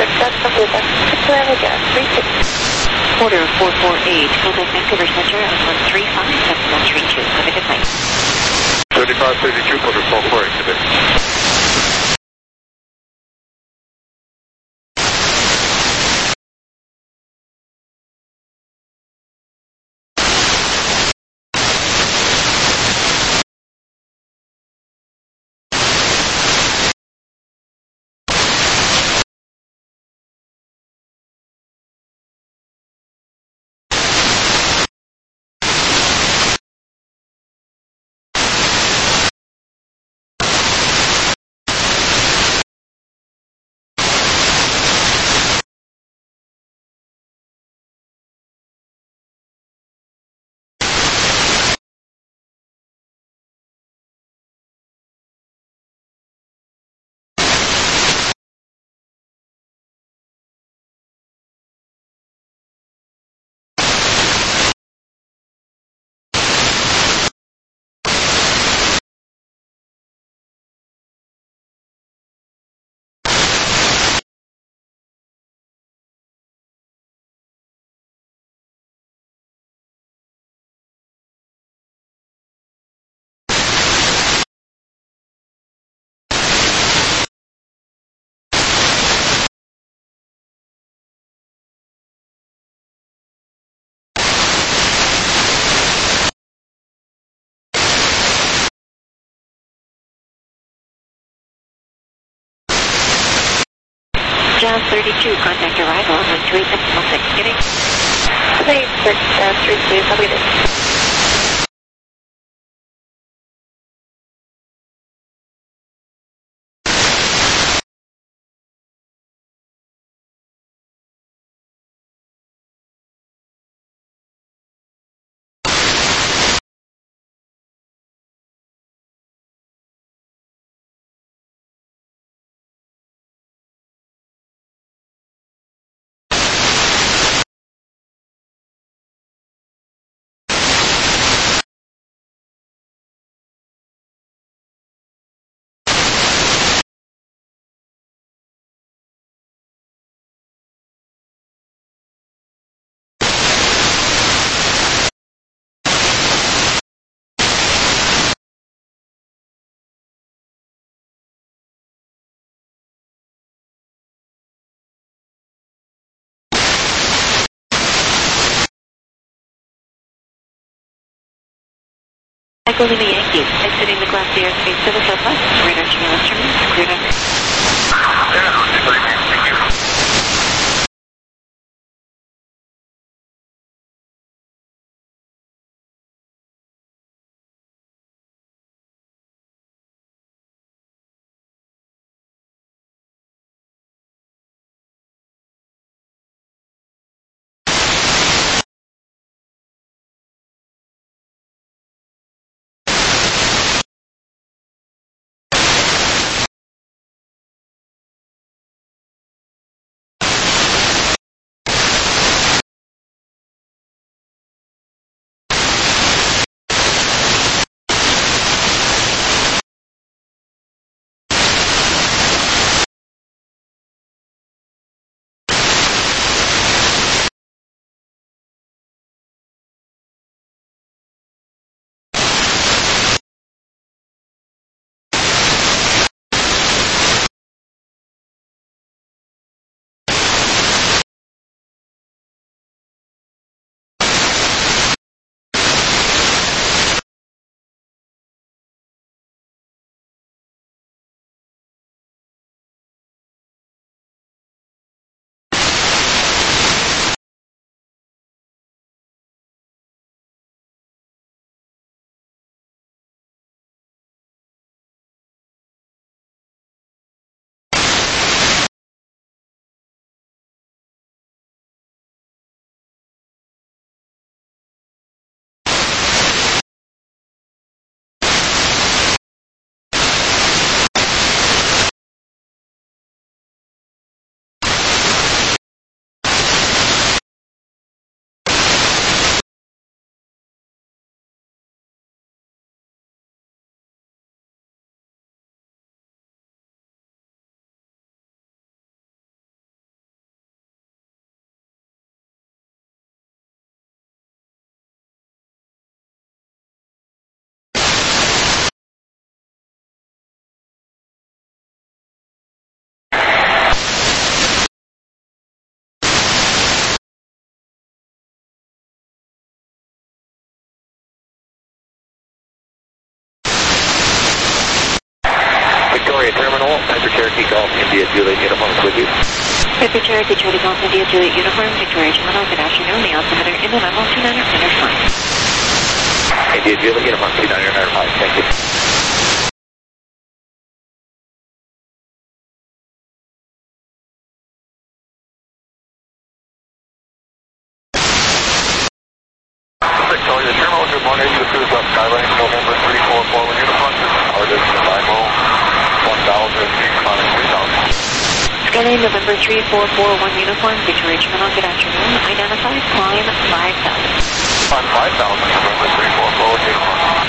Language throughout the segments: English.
Order 448, contact Vancouver Center at 135-7132. Have a good night. 3532, order 448 today. Jazz 32, contact arrival on 128.6. Getting. Please, Jazz 32, copy this. Echo Lima Yankee, exiting the Glacier airspace to the southwest. Radar channel instruments, cleared over. Cherokee Golf India Juliet uniform with you. 50 Cherokee Charlie Golf India Juliet uniform, Victoria Gemini, good afternoon. The altimeter in the level 2995. India Juliet uniform 2995, thank you. Victoria Terminal, good morning. This is Skylane November 3441 uniform. Our distance IMO 1000 feet, climbing 3000. Skylane November 3441 uniform, Victoria Gemini, good afternoon. Identify climb 5000. Climb 5000, November 3441 uniform.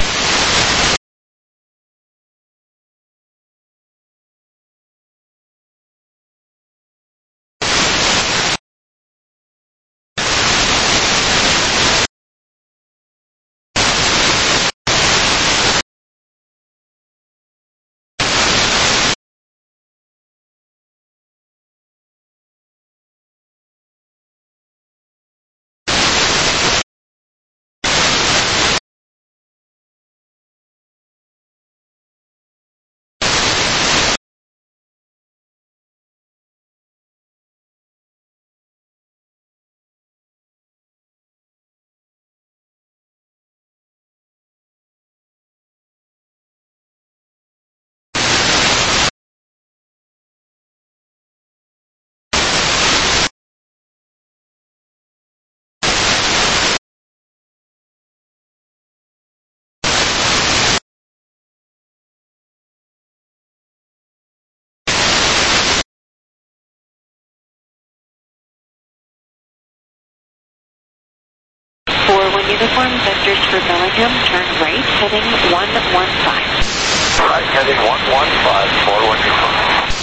Uniform, vectors for Bellingham, turn right, heading 115. Right, heading 115, 41 uniform.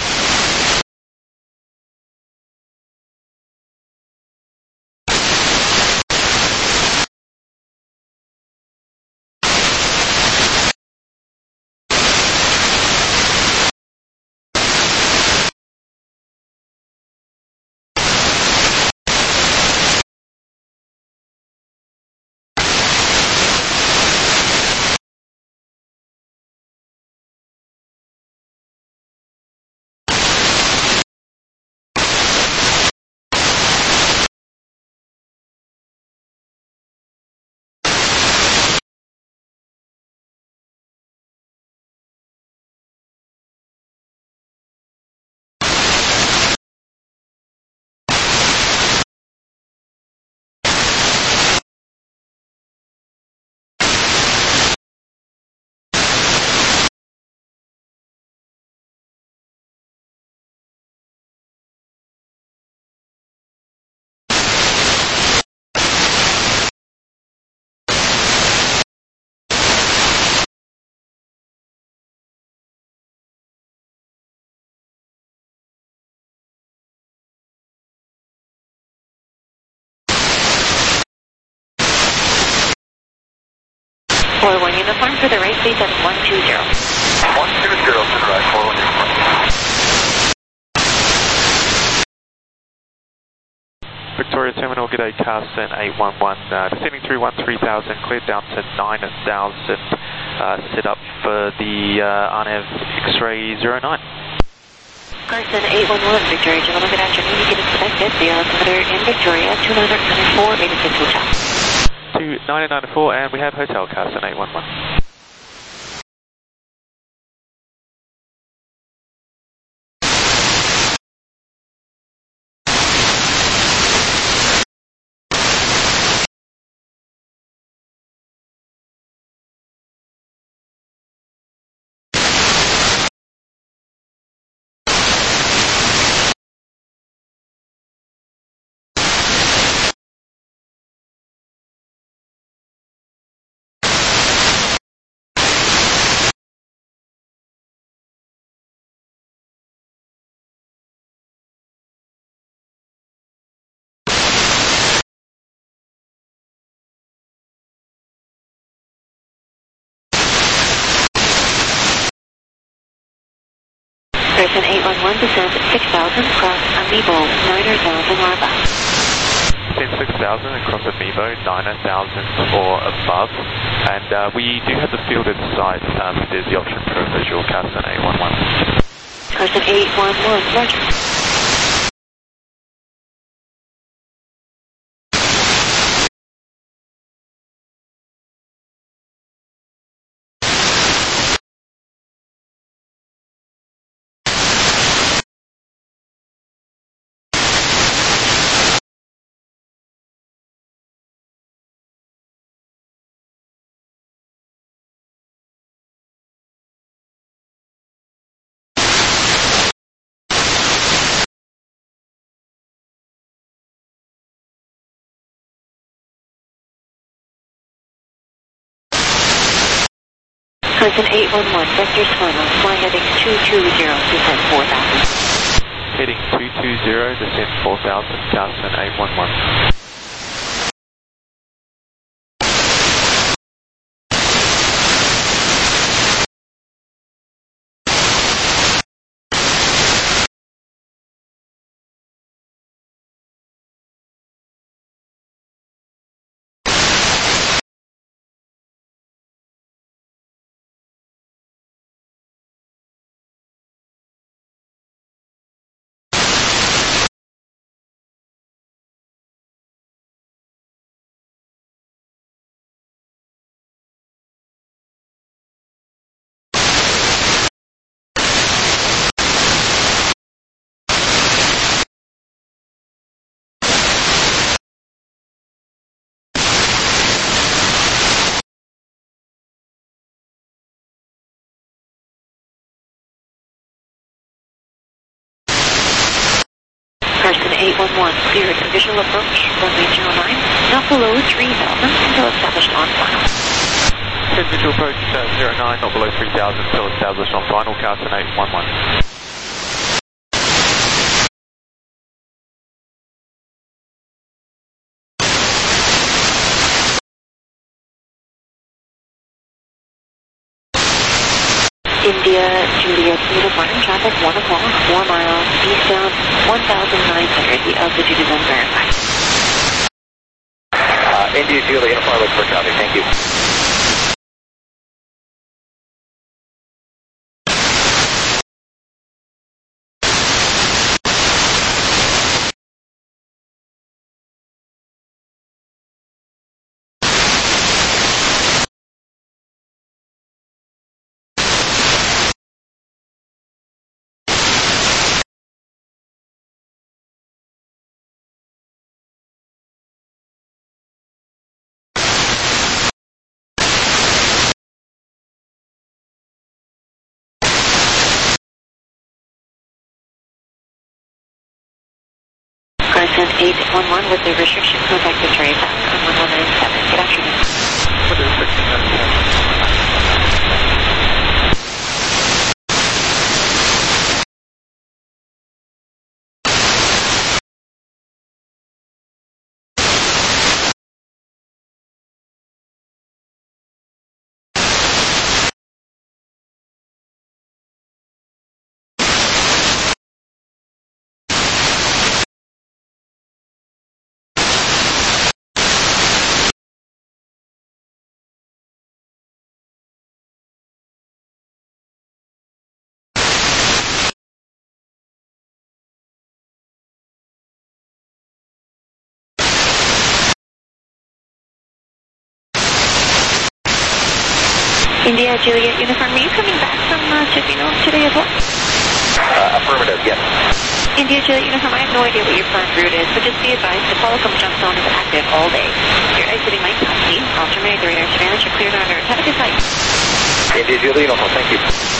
One uniform for the right base at 120. 120 to the right, 41 uniform. Victoria Terminal, good day, Carson 811, descending through 13,000, cleared down to 9,000, set up for the RNAV X-ray 09. Carson 811, Victoria Gemini, good afternoon. You get expected, the altimeter in Victoria, 2994, 86 hotel. To 994, and we have Hotel Carson 811. Person 811, descend 6,000, cross Amiibo, 9,000 or above. Descend 6,000 and cross Amiibo, 9,000 or above. And we do have the fielded site, there's the option for a visual Carson 811. Carson 811, Roger. Carson 811, Vector Swarmer, fly heading 220, descent 4000. Heading 220, descent 4000, Carson 811. Carson 811, cleared visual approach, runway 09, not below 3000 until established on final. Send visual approach 09, not below 3000 until established on final, Carson 811. India, Juliet, Uniform, traffic 1 o'clock, 4 miles, eastbound 1,900, the altitude is unverified. India, Juliet, Uniform, look for traffic, thank you. Carson 811 with the restriction, contact Victoria Tower on 1197. Good afternoon. With the restriction, India, Juliet, Uniform, are you coming back from Tofino today as well? Affirmative, yes. India, Juliet, Uniform, I have no idea what your planned route is, but just be advised the Qualcomm jump zone is active all day. You're exiting Mike Taxi. I'll terminate the radar surveillance. You're cleared on Earth. Have a good flight. India, Juliet, Uniform, thank you.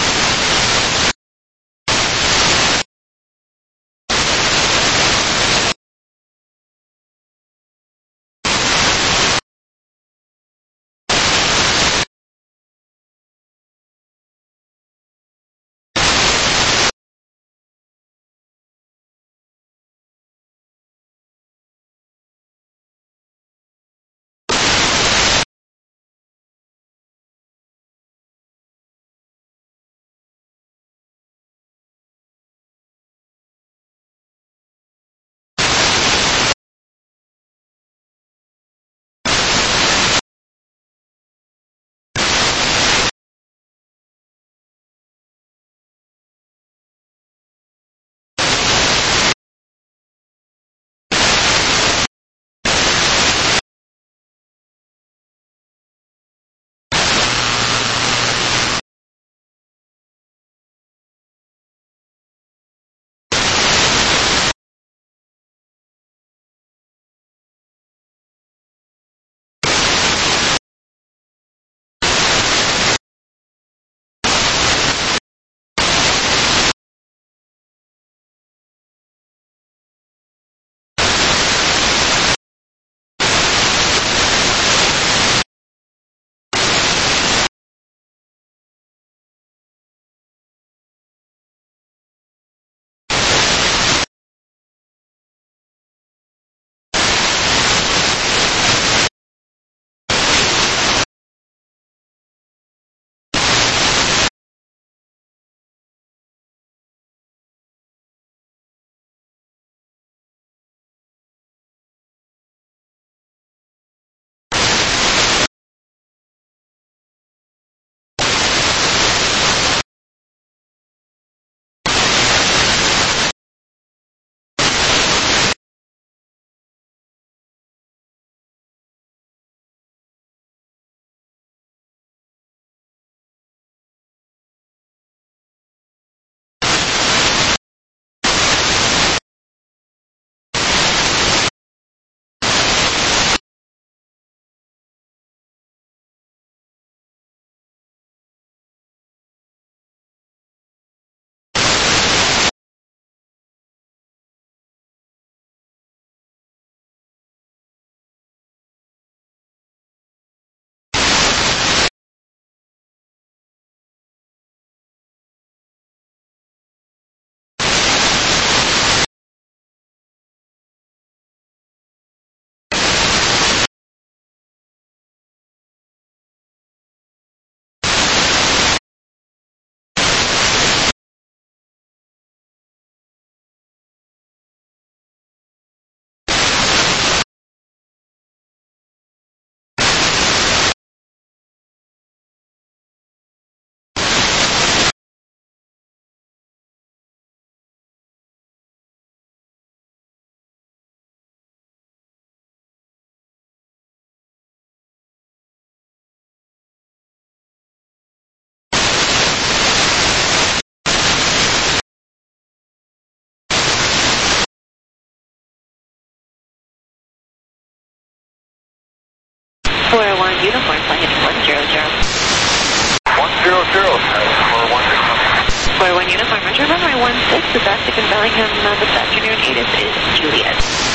is active in Bellingham this afternoon. ATIS is Juliet.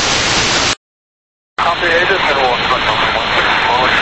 Copy, ATIS, and we'll expect number 16 forward.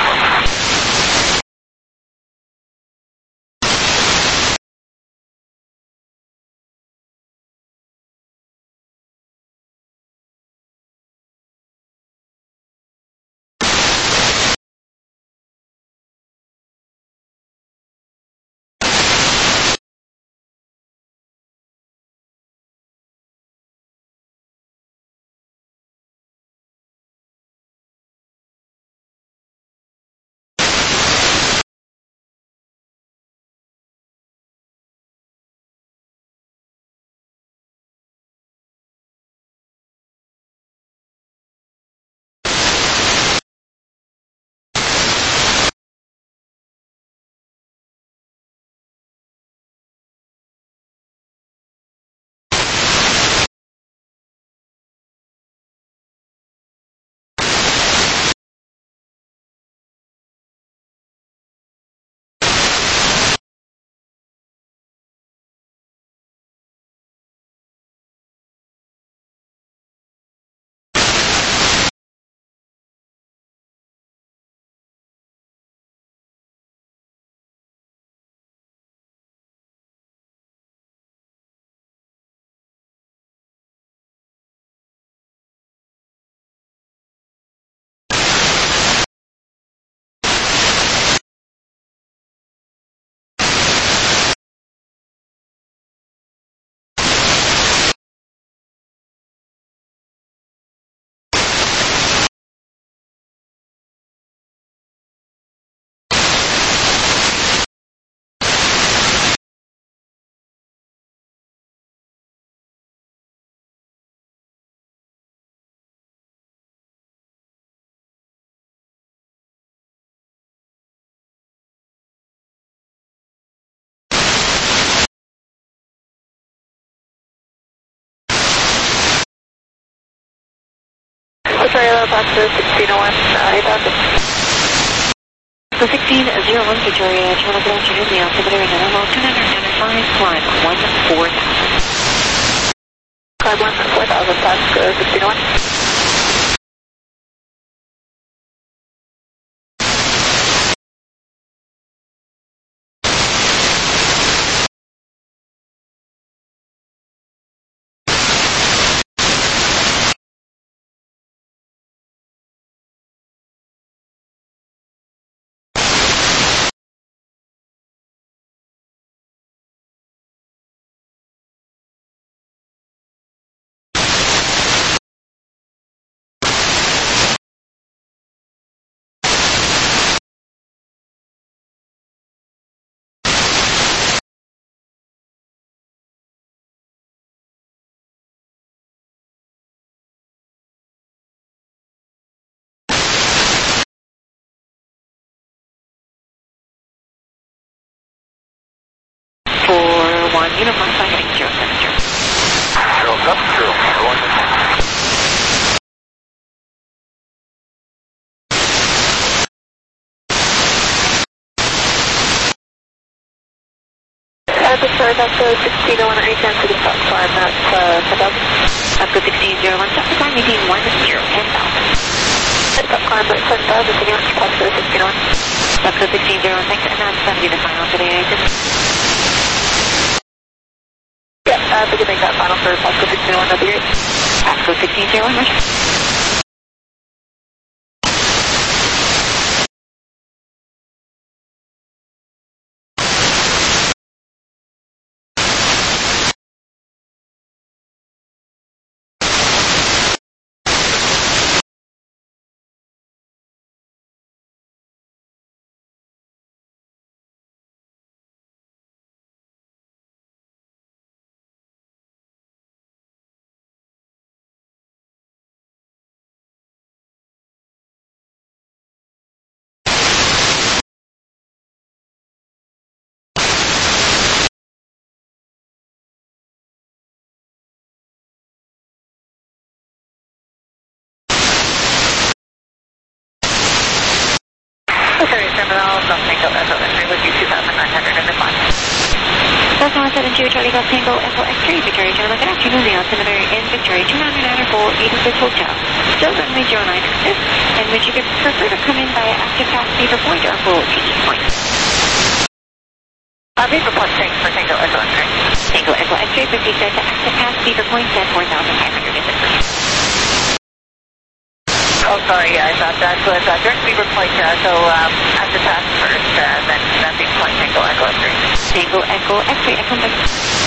Victoria, back to 1601, 8000. So 1601 Victoria, terminal good afternoon, the altimeter is NML 295, climb 14,000. Climb 14,000, back to 1601. Uniform, flight heading 070. 070, going in. Sorry, that's 1601, any chance we can stop climb at 10,000? That's 1601, stop the climb, maintain 10,000. Stop climb at 10,000, can you pass to 1601? That's 1601, thanks, and that's 70 the final today, if we can make that final for Pasco 1601, that'd be great. Pasco 1601, Roger. Terminal, South Mexico, SO3 with you 2,900 in the climb. Cessna 172, Charlie Golf Tango, Echo X-ray, Victoria General, good afternoon, the altimeter in Victoria, 299 Hotel. Still runway 09 active, and would you prefer to come in by active pass Beaver Point or full TE Point? Beaver Point, thanks for Tango Echo X-ray. Tango Echo X-ray, proceed to active pass Beaver Point at 4,500 is it first. Oh, sorry, I thought that was direct Beaver Point, so active pass first, then Beaver Point, Tango Echo X-ray. Tango Echo X-ray, Echo X-ray.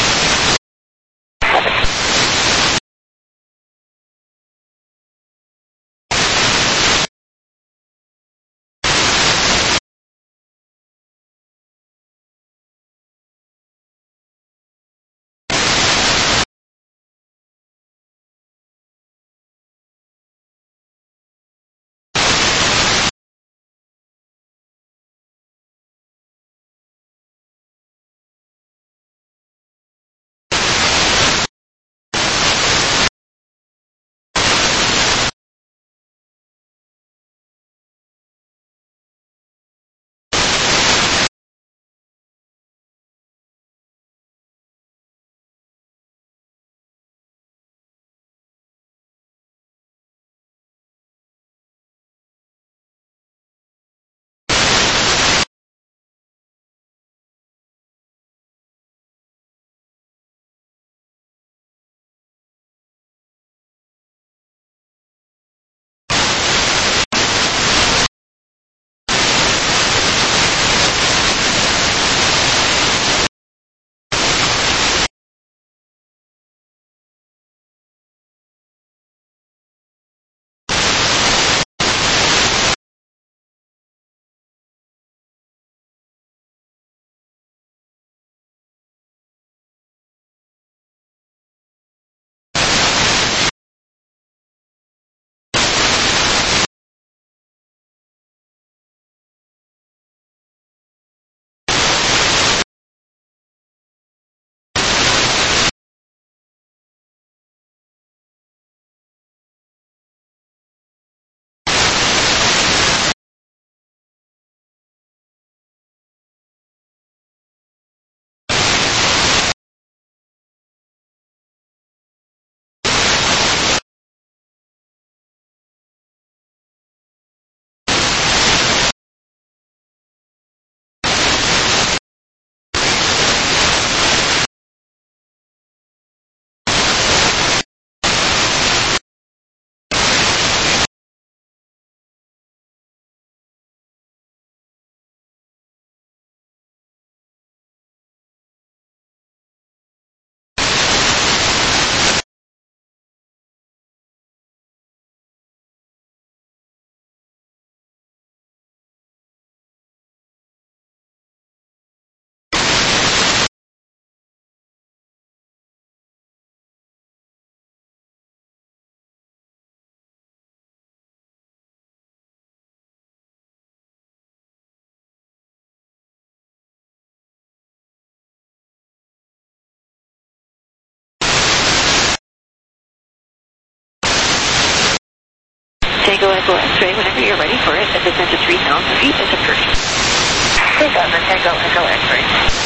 Tango Echo X-ray, whenever you're ready for it, at descent to 3,000 feet is approved. 3,000, Tango Echo X-ray.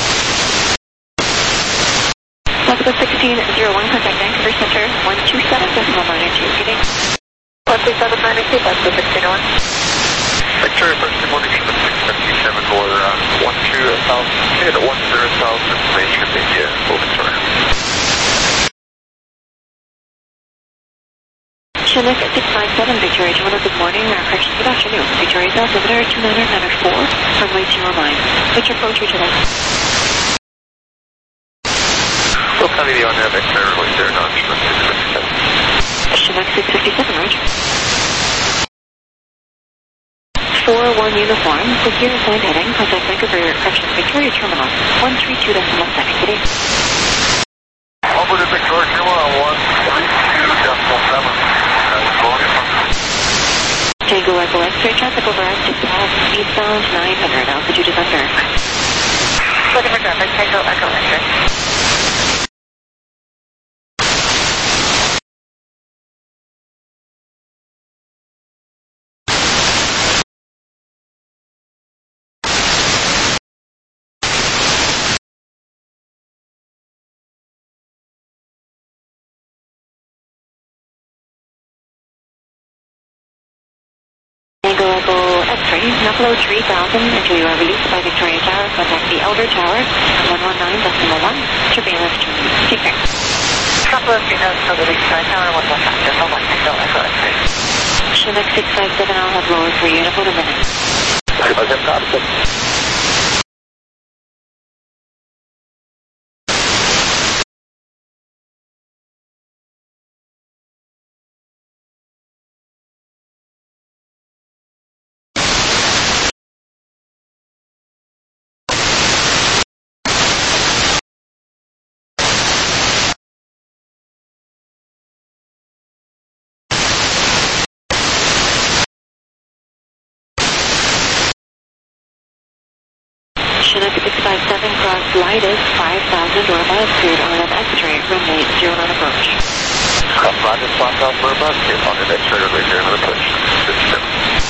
Level 1601, contact Vancouver Center, 127.92, good day. 12792, that's the 1601. Victoria, first good morning, Unit 657, or 12,000, at 10,000, information, maybe, Victoria. Chinook 657, Victoria Terminal, good morning, correction, good afternoon. Victoria South, altimeter 299 runway 09. Which approach would you like? We'll copy the on-nav X-ray right there, not Chinook 657, roger. 41 uniform, secure assigned heading, contact Vancouver, correction, Victoria Terminal, 132.2, good day. Over to Victoria Terminal, 132.7. Tango Echo X-ray, traffic over active path, eastbound 900, altitude is under. Looking for traffic, Tango Echo X-ray. X-ray. Upload 3000 until you are released by Victoria Tower. Contact the Elder Tower on 119.1. Surveillance terminated. Take care. Couple of 3000 for the release by Tower 119.1. Tango Echo X-ray. Chinook 657, I'll have lowered for you in about a minute. 657, copy. Chinook 657, cross Lidus 5000 or above, cleared on an X-ray, runway 0 on approach. Cross Lidus 5000 or above, cleared on an X-ray, runway 0 on approach. 67.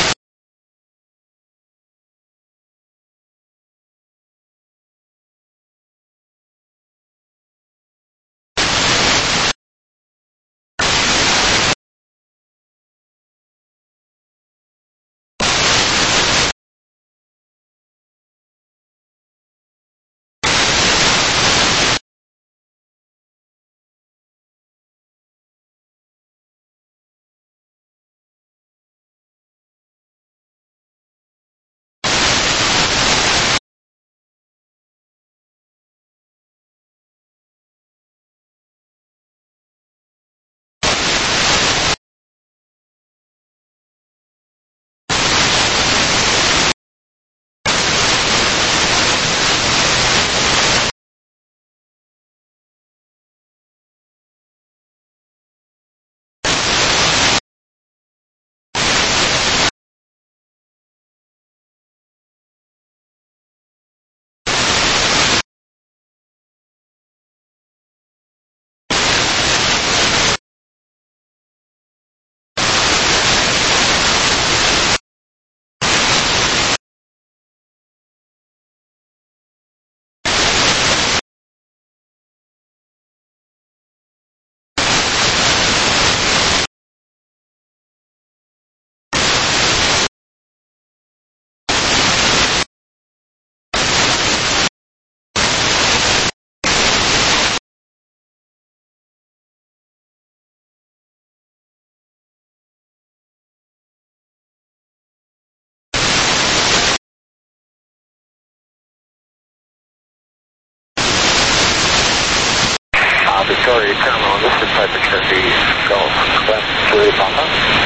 Victoria Terminal, this is Piper Cherokee Golf, Quebec, Juliet Papa.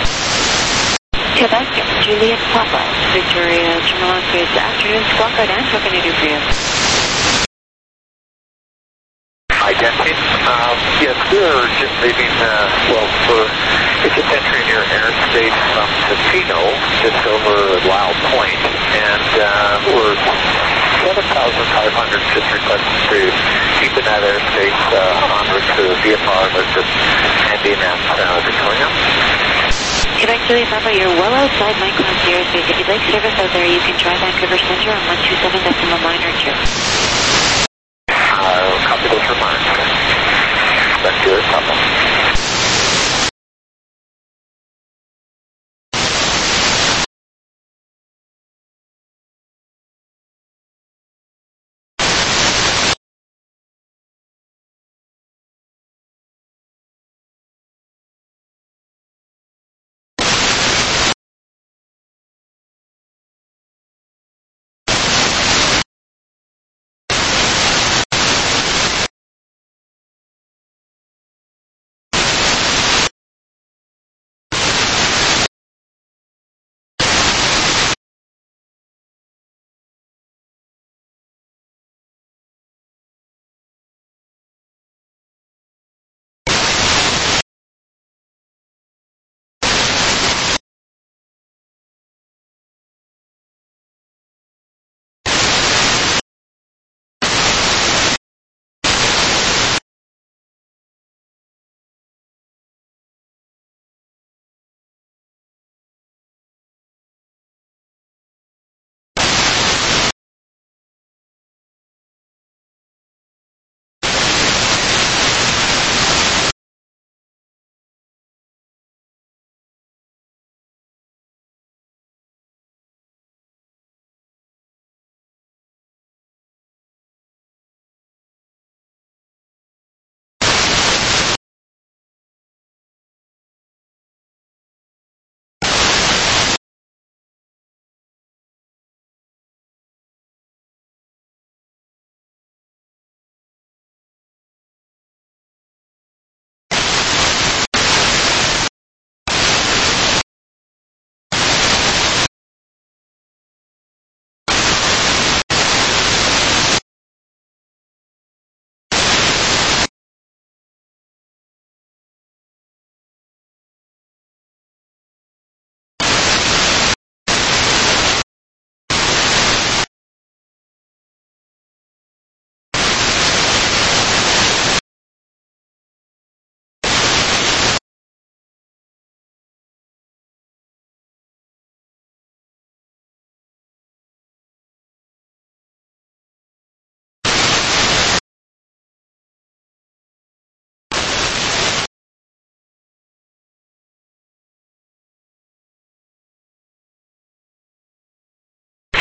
Quebec, Juliet Papa, Victoria Terminal, good afternoon, Squawk Guidance, what can I do for you? Identity? Yes, we're just leaving, it's just entering your airspace from Tofino, just over Lyle Point, and we're 7,500, just requesting to keep in that airspace en route to VFR, but just ending at Victoria. Quebec, Juliet Papa, you're well outside my class airspace. If you'd like service out there, you can try Vancouver Center on 127.2. Copy those remarks. That's good, Papa.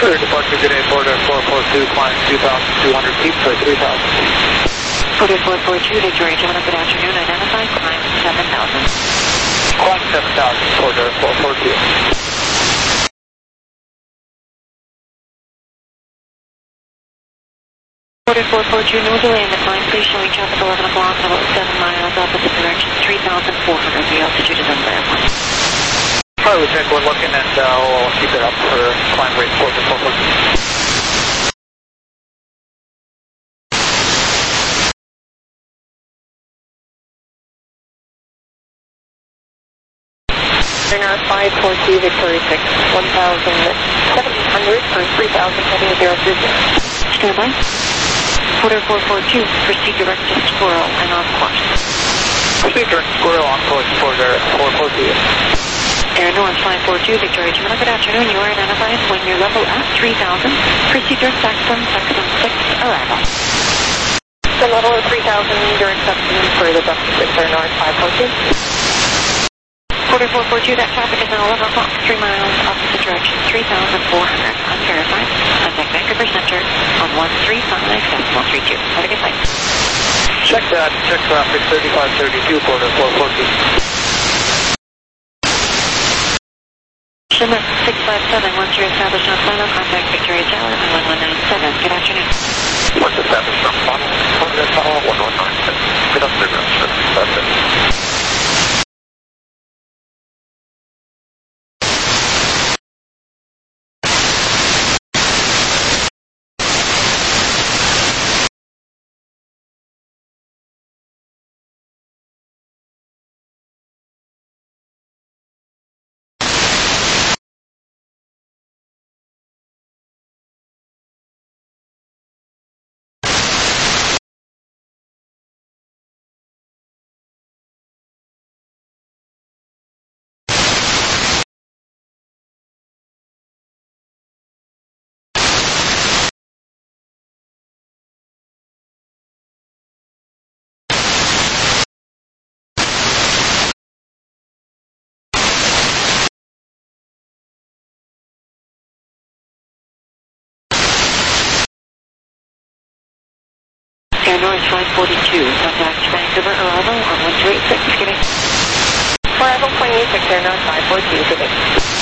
Sure, departure good day, border 442, climb 2,200 feet for 3,000. Border 442, Victoria Gemini, good afternoon, identify, climb 7,000. Climb 7,000, border 442. Border 442, no delay in the climb, please show each traffic 11 o'clock, about 7 miles opposite direction, 3,400, the altitude is unverified. Hi, Lieutenant, we're looking and we'll keep it up for climb rate 442. North 542, Victoria 6, 1,700 for 3,000, heading 030. Stand by. Border 442, proceed direct to Squirrel and on course. Proceed direct to Squirrel on course, border 442. Air North 542, Victoria Gemini, good afternoon, you are identified when you're level at 3,000. Proceed direct Saxon 6, arrival. The level of 3,000, direct Saxon for the Delta 6, Air North 542. Border 442, that traffic is now 11 o'clock, 3 miles opposite direction, 3,400, unverified. Contact Vancouver Center on 135.32. Have a good night. Check that, check traffic 3532, border 442. Shimmer 657, once you're established on final, contact Victoria Tower on 1197. Good afternoon. Once established on final, contact Tower 1197. Good afternoon, sir. That's it. Air North 542, contact Vancouver arrival on 136. Good day. Arrival 28, Air North 542, good day.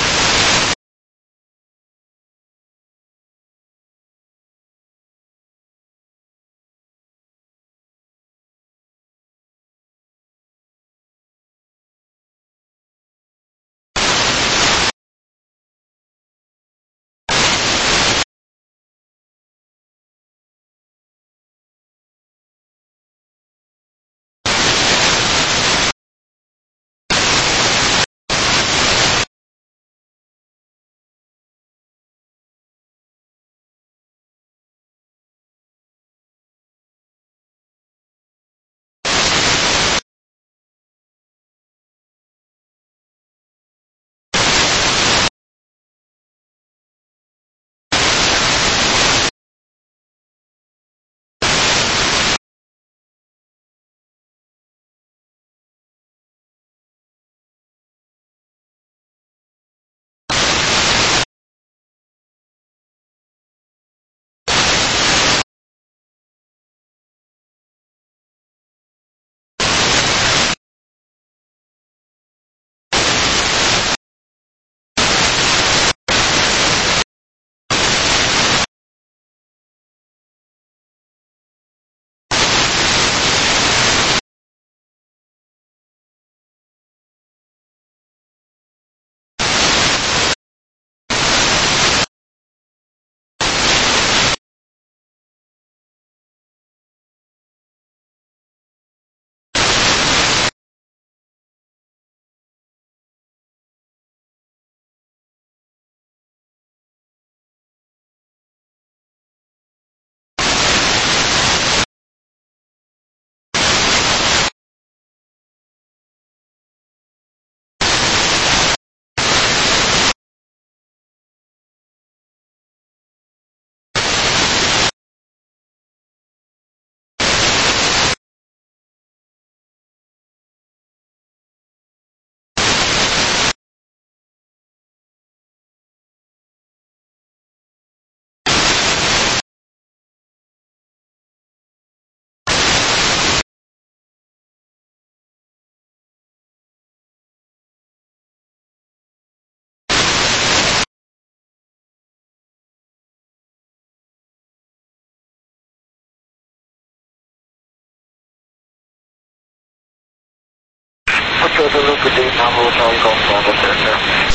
November for Dave Navajo, Charlie Golf, Bravo, sir.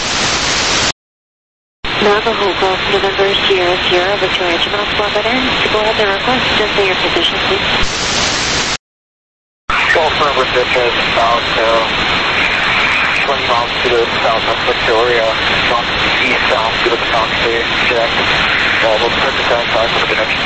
Navajo Golf, November, Sierra, Sierra, Victoria, Gemini, Squawk ends. To go ahead and request, just say your position, please. Golf number 6 is about 20 miles to the south of Victoria, east-south to the Baton State, check. We'll start the south side for the connection.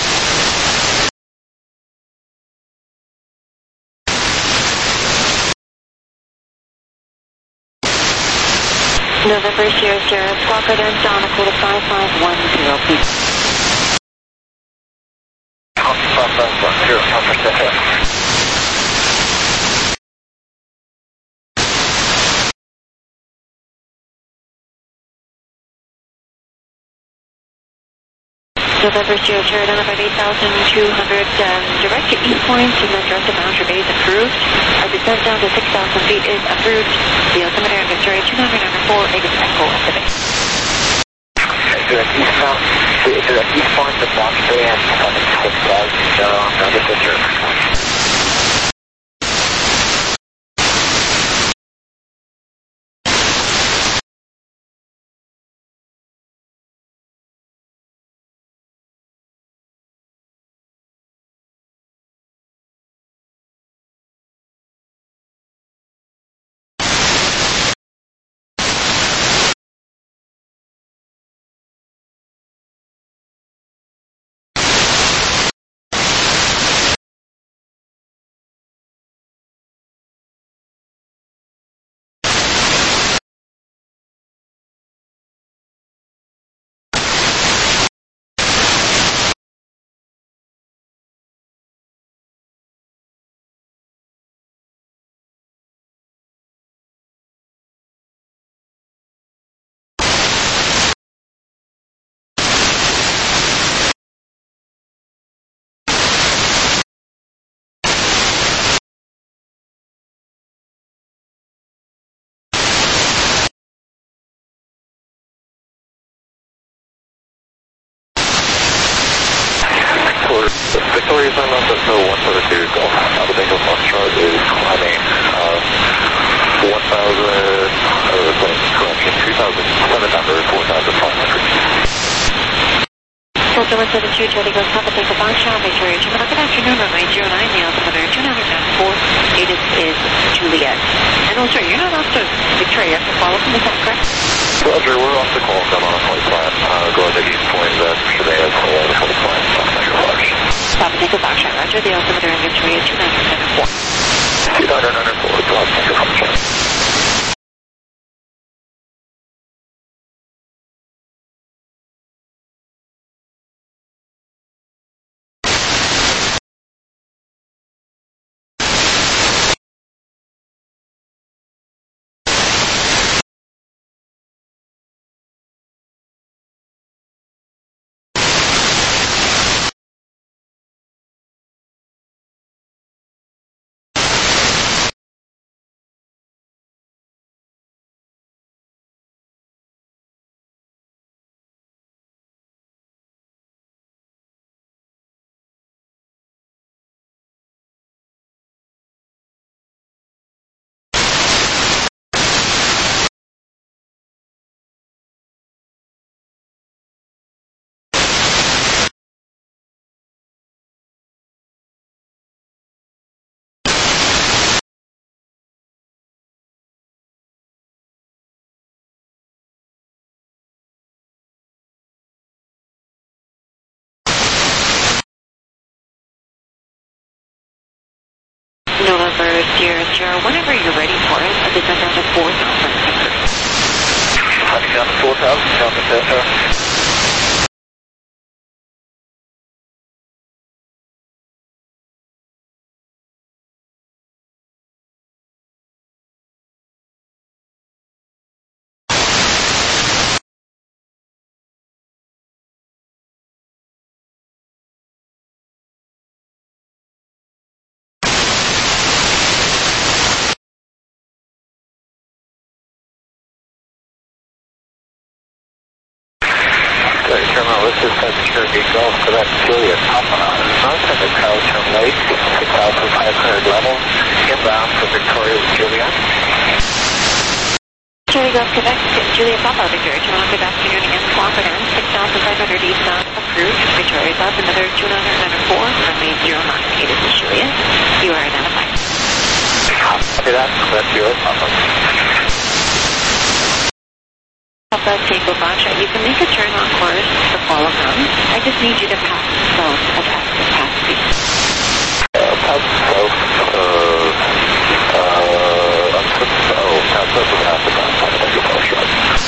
November, Sierra, Sierra, Squawk ends, Donna, code 5510, please. 5510, November, Sierra, Sierra, identified 8,200, direct to East Point, and then direct to Boundary Bay is approved. Our descent down to 6,000 feet is approved. The altimeter in Victoria, 2994, it is Echo at the base. Direct eastbound, direct East Point to Boundary Bay and 6,000, get this here. Victoria's on number 172 Golf. The Bingo Fox chart is climbing 4,500. Delta 172, Charlie Golf, Papa Tango Foxtrot, Victoria, Gemini, good afternoon, runway 09, the altimeter 2994, it is Juliet. And also, you're not off to Victoria, to follow from, is that correct? Roger, we're off the call, I'm on a flight plan, going to East Point, today as well as a flight plan, Papa Tango Foxtrot, Roger, the altimeter in Victoria, 2994. 2994, Papa Tango Foxtrot. November, Sierra, Sierra, whenever you're ready for it, I'll descend down to 4,000. Heading down to 4,000, down to Delta. This is Security Golf, Quebec, Juliet, Alpha, north of the Cowtown Lake, 6,500 level, inbound for Victoria, Juliet. of Quebec, Julia Papa, Victoria Toronto, good afternoon again, Clompton, 6,500 eastbound, approved, Victoria Above, another 2 under 4, runway 09, this is Julia, you are identified. Copy that, that's Julia Papa. Papa, Tango Foxtrot, you can make a turn on course to follow them. I just need you to pass south of active pass speed. Pass south, pass south of active pass speed, Tango Foxtrot.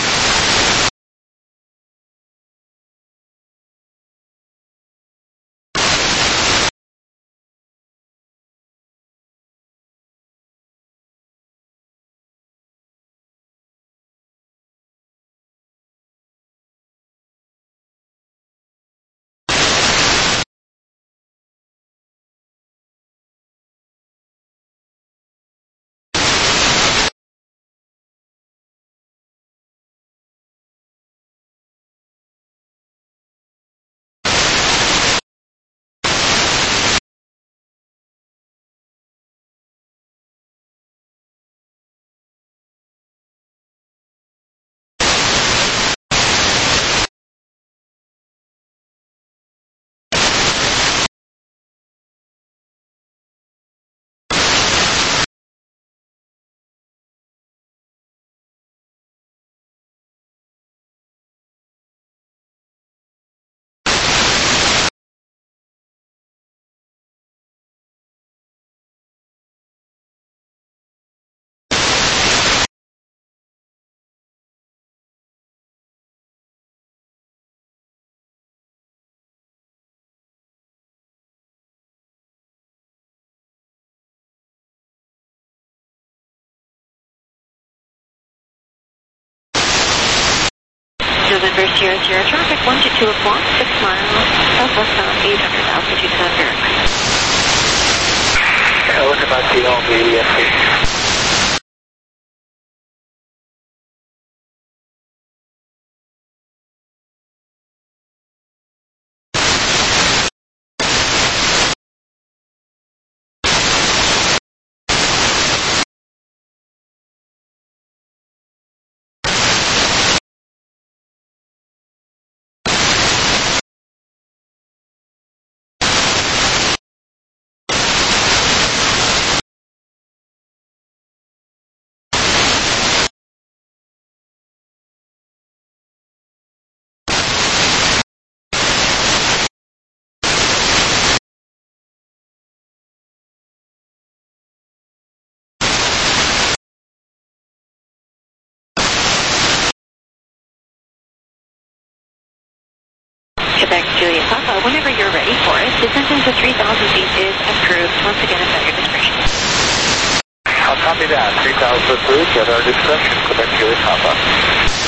November Sierra Sierra traffic 1 to 2 o'clock, 6 miles, southwestbound 800 altitude center. Look at my feet on the ESP. Quebec, Julia Papa, whenever you're ready for it, descending to 3,000 feet is approved. Once again, it's at your discretion. I'll copy that. 3,000 approved at our discretion. Quebec, Julia Papa.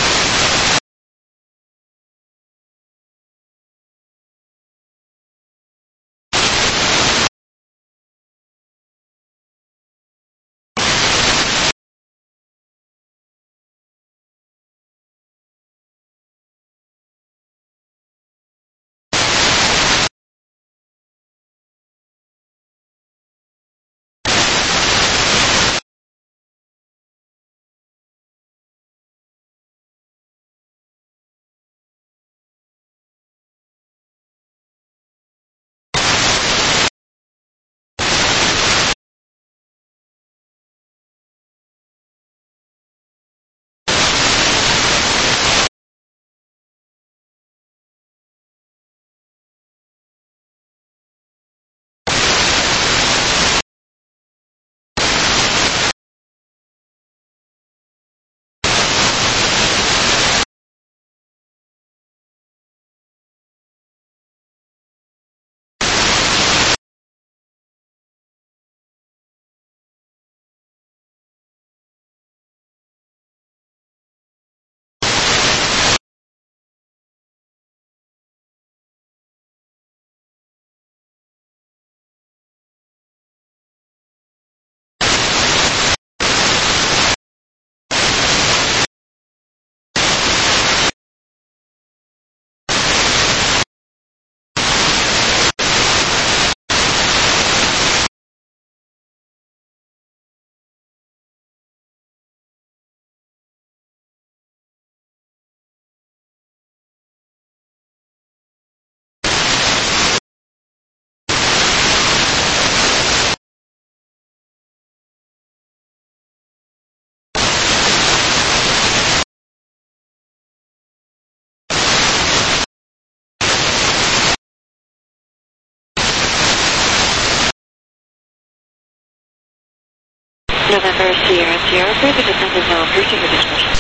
November Sierra Sierra, further distance is now approved to your discretion.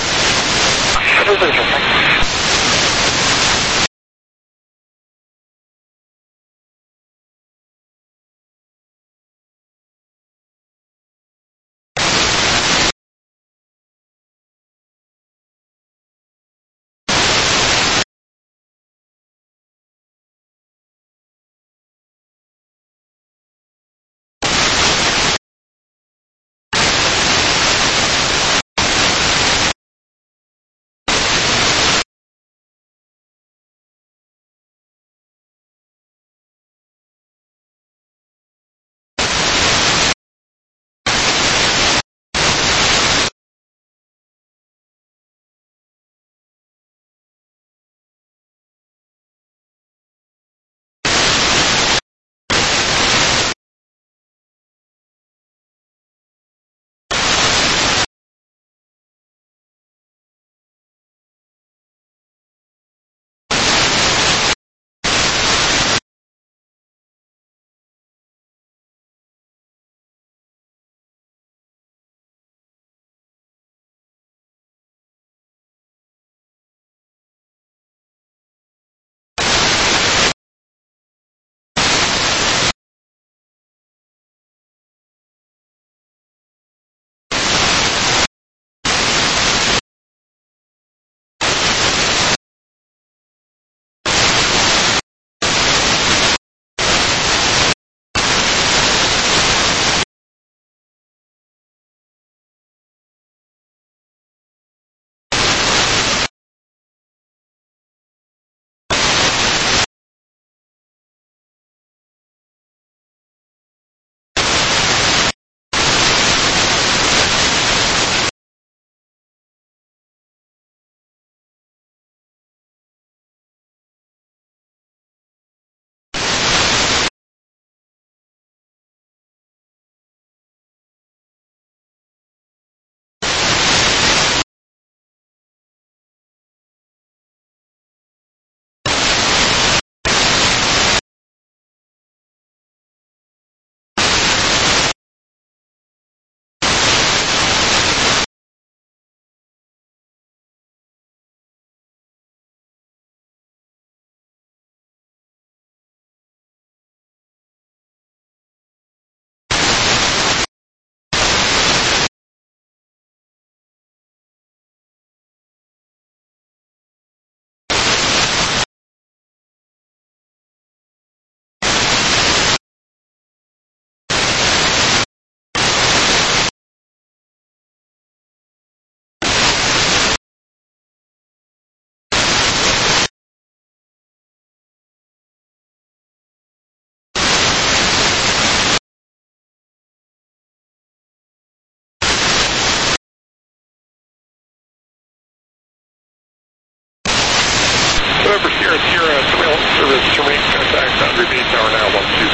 November Sierra Sierra, surveillance service, terrain contact, boundary bay tower now,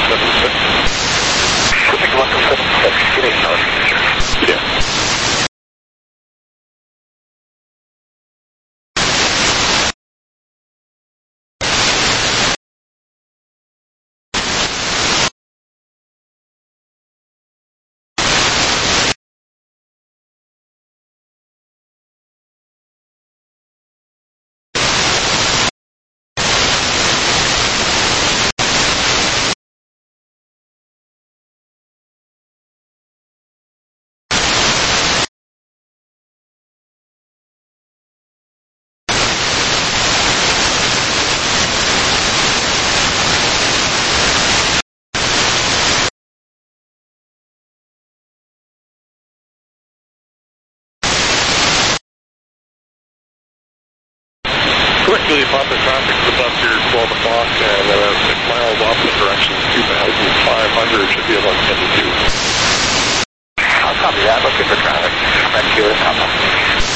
1276. Pacific 1276, getting north. Yeah. Quickly about the traffic is above here 12 o'clock and 6 miles opposite direction, 2,500 should be about 72. I'll copy that. Looking for traffic. Thank you.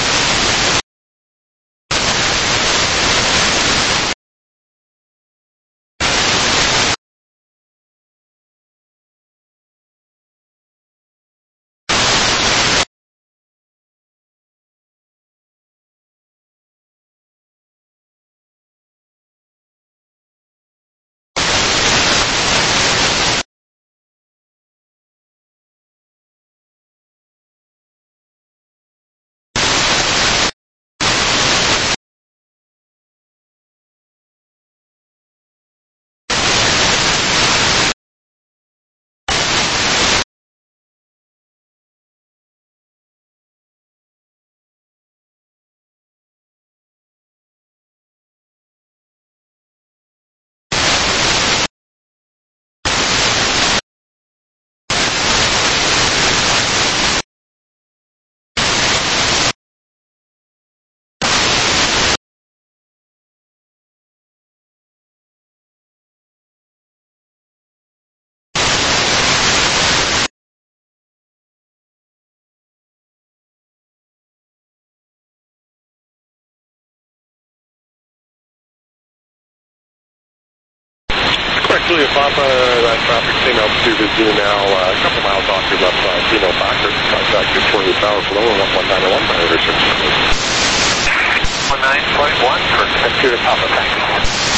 Julia Papa, that traffic same altitude as you now, a couple miles off your left side, Pheno factor, contact Victoria Tower below and 1901 by Richard. 19.1 for Julia Papa, thanks.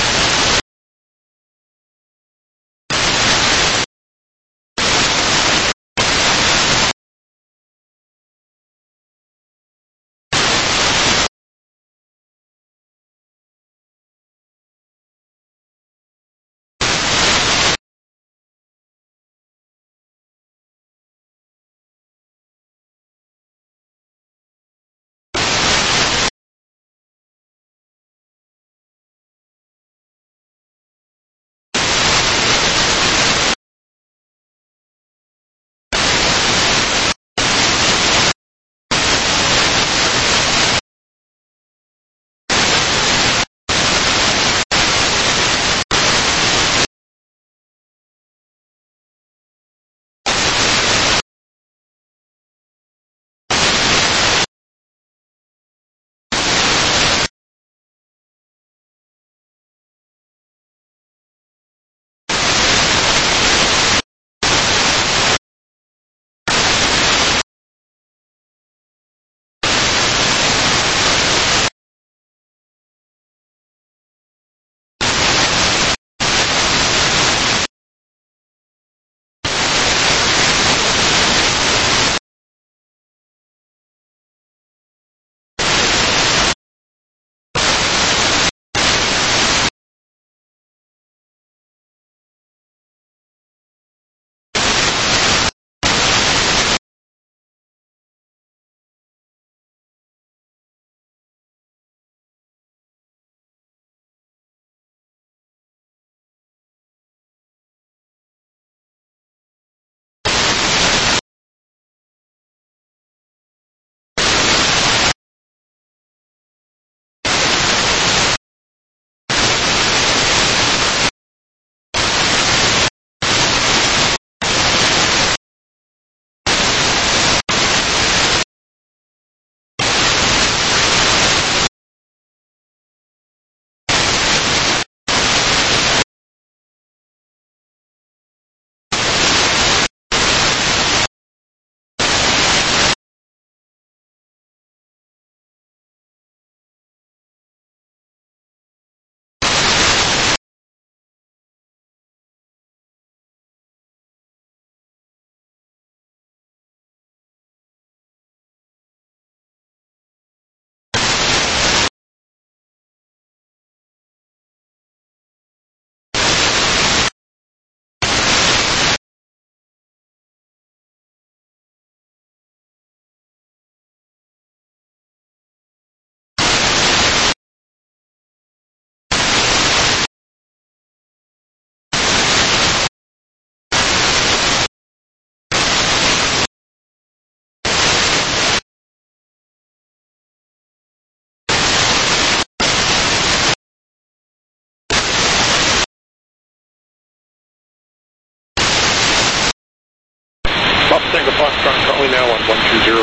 Tango Foxtrot currently now on 120.8.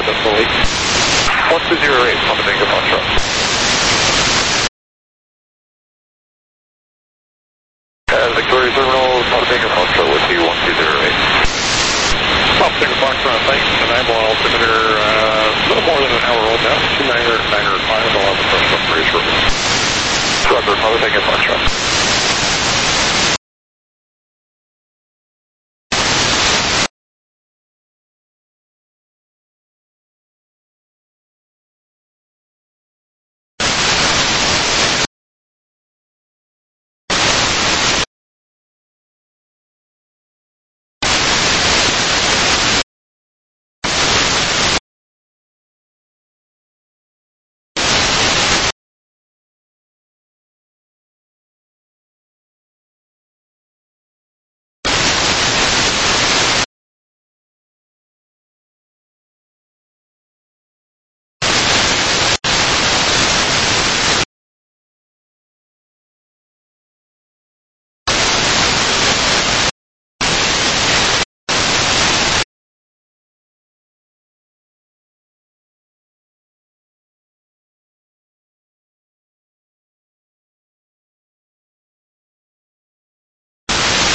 1208, Papa Tango Foxtrot. Victoria Terminal, Papa Tango Foxtrot with you, 1208. Papa Tango Foxtrot, thanks. And I'm on altimeter a little more than an hour old now, 29 or 5. I'll have the first one very shortly. Roger, Papa Tango Foxtrot.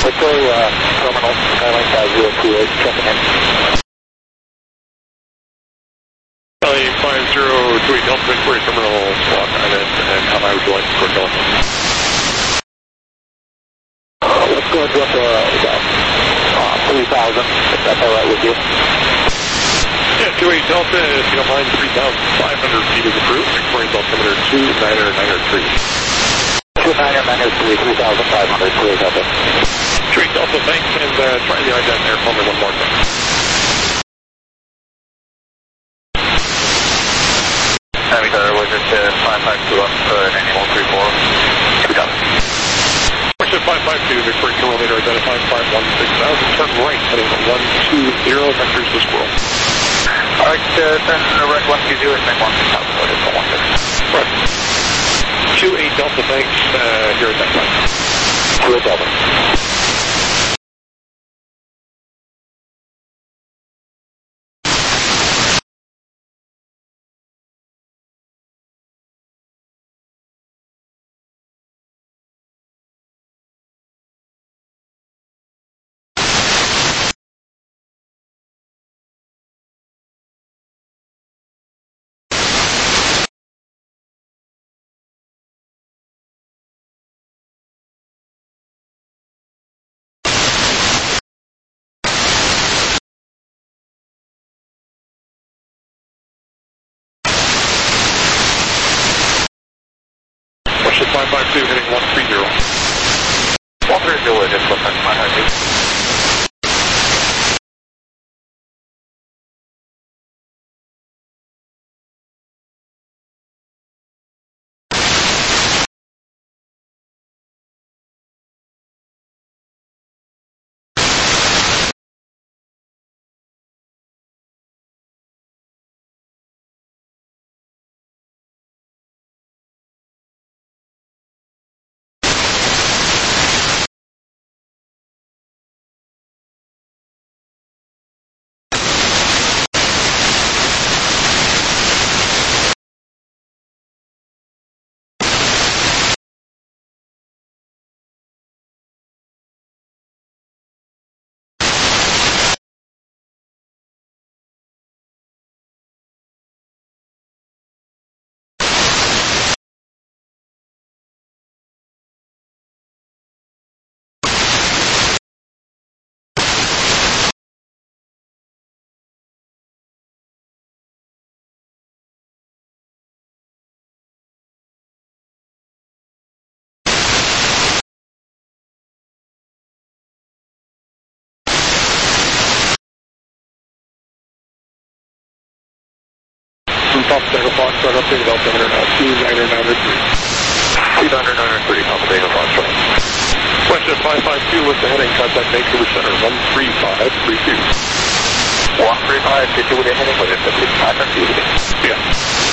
Victoria Terminal, Skyline 5028, checking in. LA 5028 Delta Victoria Terminal, Block Island, and how high would you like to go Delta? Let's go ahead and go up to 3,000, if that's all right with you. Yeah, 28 Delta, if you don't mind, 3,500 feet is approved. Victoria altimeter 29903. 29903, 3,500, 28 Delta. 28 Delta, thanks, and try the IDAT air call me one more time. Navigator, was it 552 up 9134? 2,000. Question 552, Victoria Terminal later identified 516,000, turn right, heading 120, vectors to Squirrel. Alright, send the red 120 and then 1,000, what is the 16? Right. 28 Delta, thanks, here at that time. 28 Delta. Question 552, heading 130. 130, just looking at my heartbeat. Pop Tango Foxtrot, updated altimeter now 29903. 29903, Papa Tango Foxtrot. Question 552, what's the heading? Contact Vancouver Center, 13532. 135, with a heading, what is it? 552. Yeah.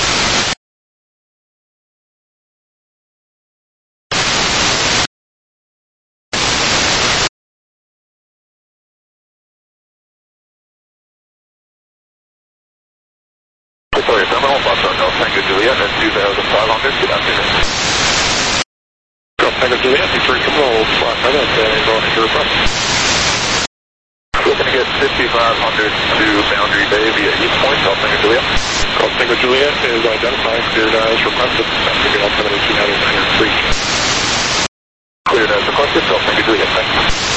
Victoria Terminal, Foxtrot, Delta Tango Juliet, and 2,500, good afternoon. Delta Tango Juliet, Victoria Terminal, Block Island, and go ahead to request. We're going to get 5,500 to Boundary Bay via East Point, Delta Tango Juliet. Delta Tango Juliet is identified, cleared as requested, updated altimeter 29903. Cleared as requested, Delta Tango Juliet, thanks.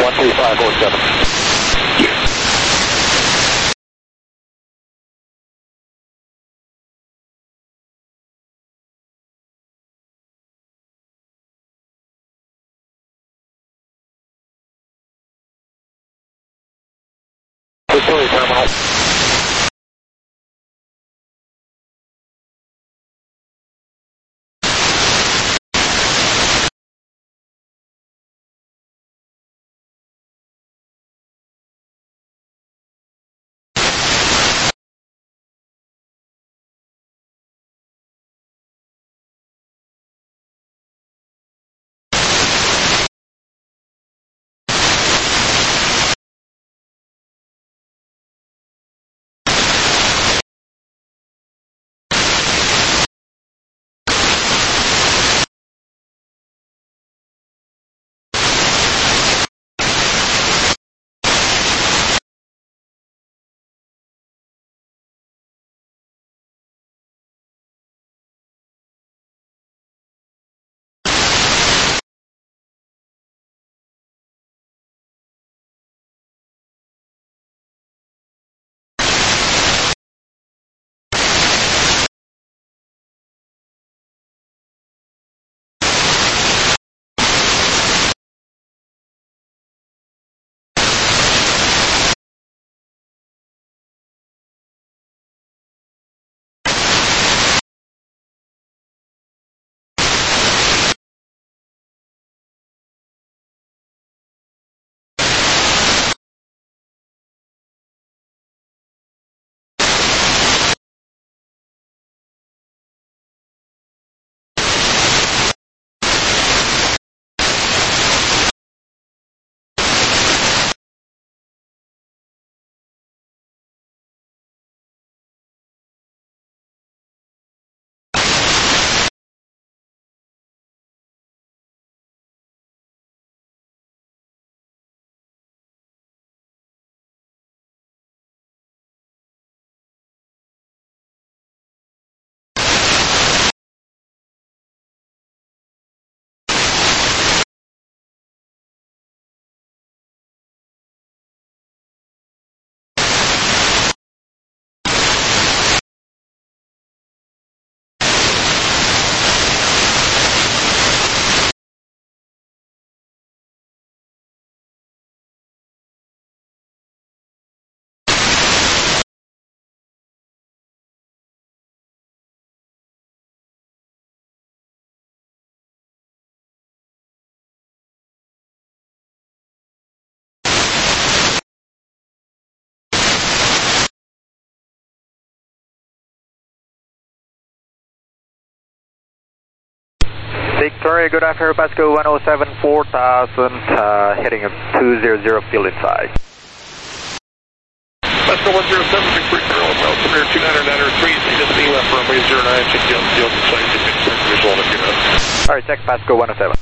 13547. Victoria Terminal. Victoria, good afternoon, Pasco 107 4000, heading 200, field inside. Pasco 107, Victoria, altimeter 29903, CSC left runway 09, check down field inside, visual on if you know. Alright, check Pasco 107.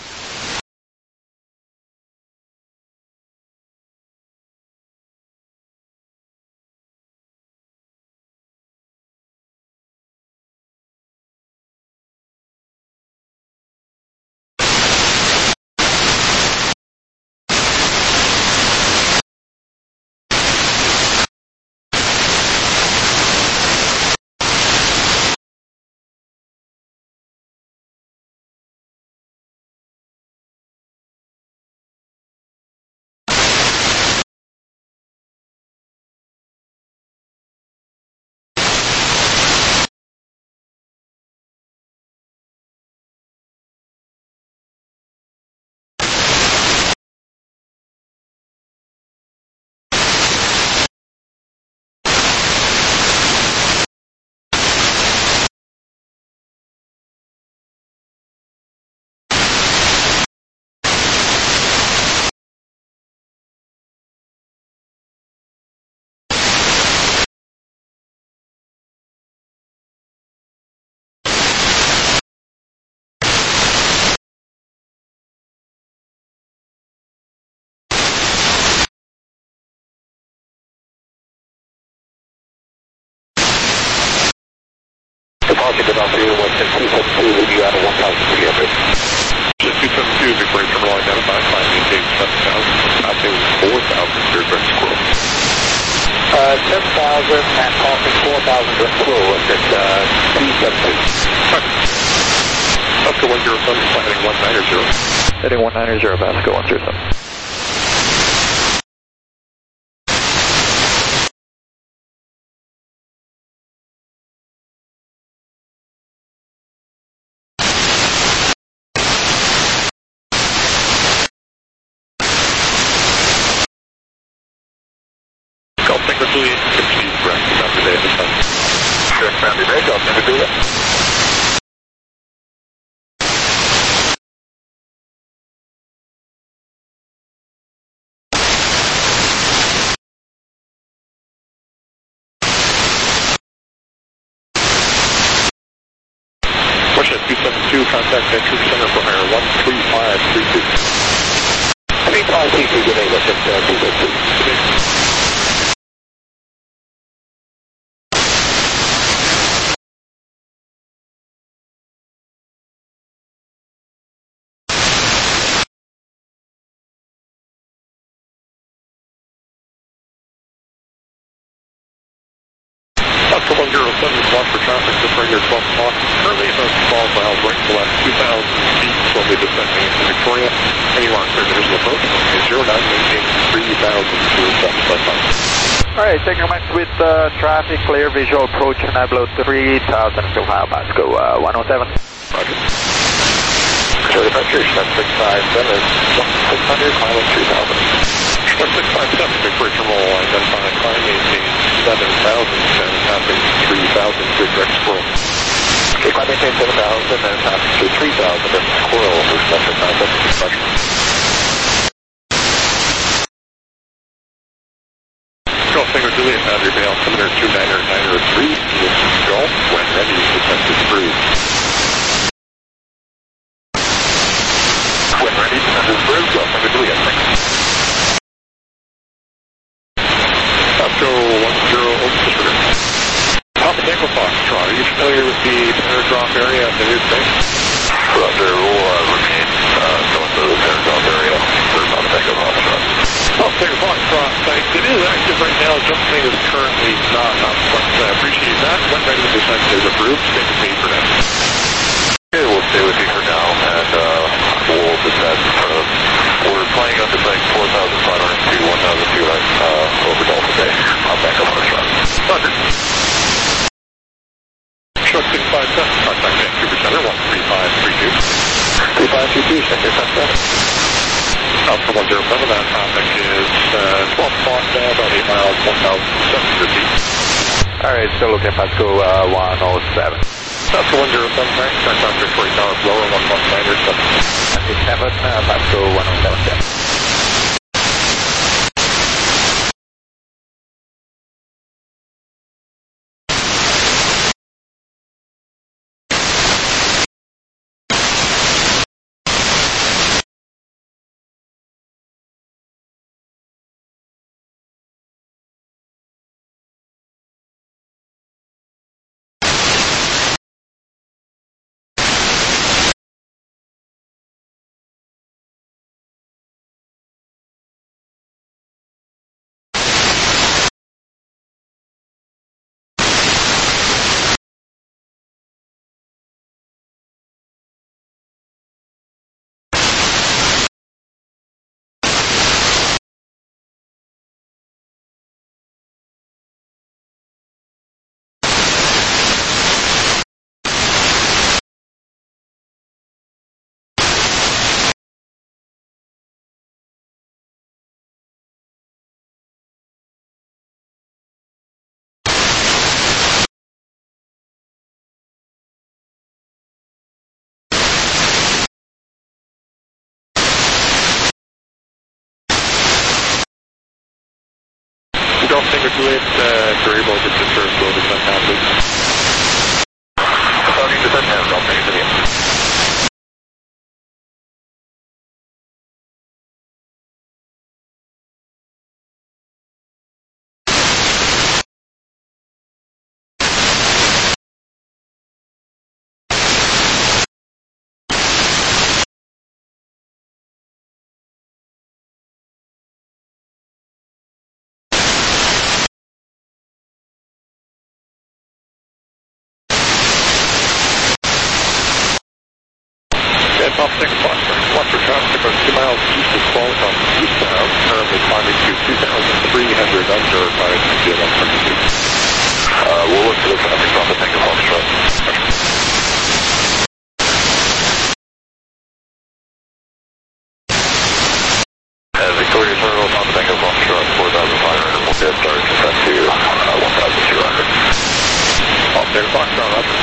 Departure to Valkyrie 16272, leave you out of 1,300. 272, Victoria Terminal identified, 5 maintained 7,000. crossing 4,000 clear direct squirrel. 10,000 and crossing 4,000 direct squirrel at 272. Pasco 107, heading 190. Heading 190, Pasco 107. Golf Tango Juliet, 50 correct, Boundary Bay at this time. Correct, Boundary Bay, Golf Tango Juliet. Russia 272, contact Vancouver Center for hire 13532. 3532, good English at 272. Pasco 107, watch for traffic, just right here 12 o'clock. Currently about 12 miles right to left, 2,000 feet, slowly descending into Victoria. Anyone clear to visual approach, 09, maintain 3,000 to south by Alright, Tango Max with traffic, clear visual approach, and I below 3,000 to Ohio, Pasco 107. Roger. Control departure, 657 is 1600, pilot 3000. 1657, Victoria Terminal, identifying climb, maintain 7,000, and passing 3,000 to direct squirrel. Okay, climb maintain 7,000 and passing through 3,000 and squirrel, first sector contact, roger. Golf Tango Juliet, Boundary Bay, altimeter 29903, Golf, when ready, descent is approved. When ready, descent is approved, Golf Tango Juliet, thanks. Pasco 10, Papa Tango Foxtrot, are you familiar with the Terror Drop area at the new base? Roger, we'll remain going to the Terror Drop area for Papa Tango Foxtrot. Papa Tango Foxtrot, thanks. It is active right now. Jumping is currently not up, but I appreciate that. When ready, the descent is approved. Stay with me for now. Okay, we'll stay with you for now, and we'll descend. We're planning on descending 4,500 to 1,200 over Dolphin Bay. Papa Tango Foxtrot. Roger. Truck 657, contact Vancouver Center, 13532. 3522, sector contact. Pasco 107, that traffic is 12 o'clock now, about 8 miles, 1,700 feet. Alright, still looking at Pasco 107. Pasco 107, thanks. Contact Victoria Tower, lower 119 7, Pasco 107. Golf Tango Juliet, variable distance or slow descent now, please. Starting descent now, Golf Tango Juliet. Golf Tango Foxtrot, watch for traffic about 2 miles east of Qualcomm, eastbound, currently climbing to 2,300 under by CLM 32. We'll look for the traffic Golf Tango Foxtrot. Victoria Terminal, Golf Tango Foxtrot, 4,500, we'll get started descent to 1,200. Golf Tango Foxtrot, roger.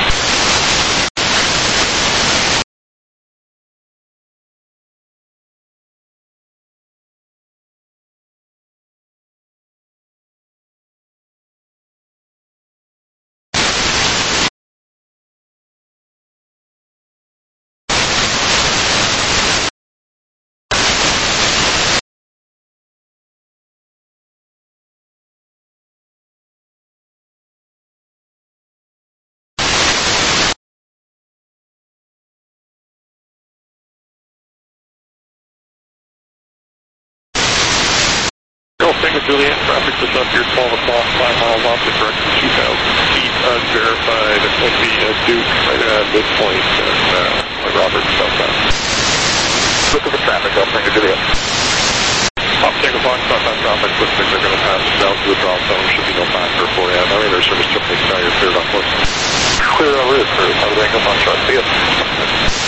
Golf Tango Juliet, traffic just up here, 12 o'clock, 5 miles off the direction, 2,000 feet, unverified. It's going to be Duke right at midpoint and Robert southbound. Look at the traffic, Golf Tango Juliet. Golf Tango Foxtrot, that traffic looks like they're going to pass down to the drop zone. Should be no factor for you. Now, radar service Germany Sky, you're cleared on course. Clear on route for Golf Tango Foxtrot. See ya.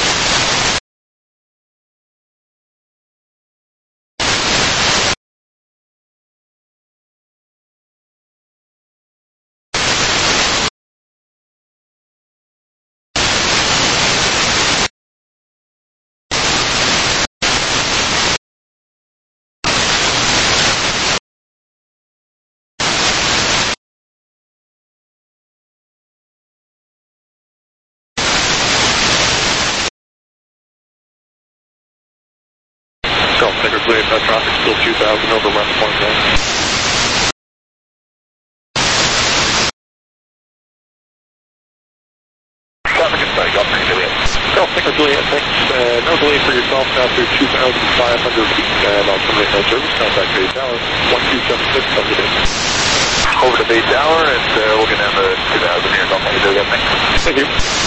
Golf Tango Juliet, that traffic still 2,000 over West Point Road. Traffic in sight, Golf Tango Juliet. Golf Tango Juliet, thanks. No delay for yourself now through 2,500 feet, and I'll terminate no service. Contact Bay Tower, 1276, have a good day. Over to Bay Tower, and we'll get down to 2,000 here, Golf Tango Juliet. Thanks. Thank you.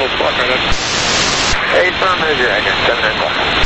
Terminal Squawk 9. Affirmative, Dragon, 795.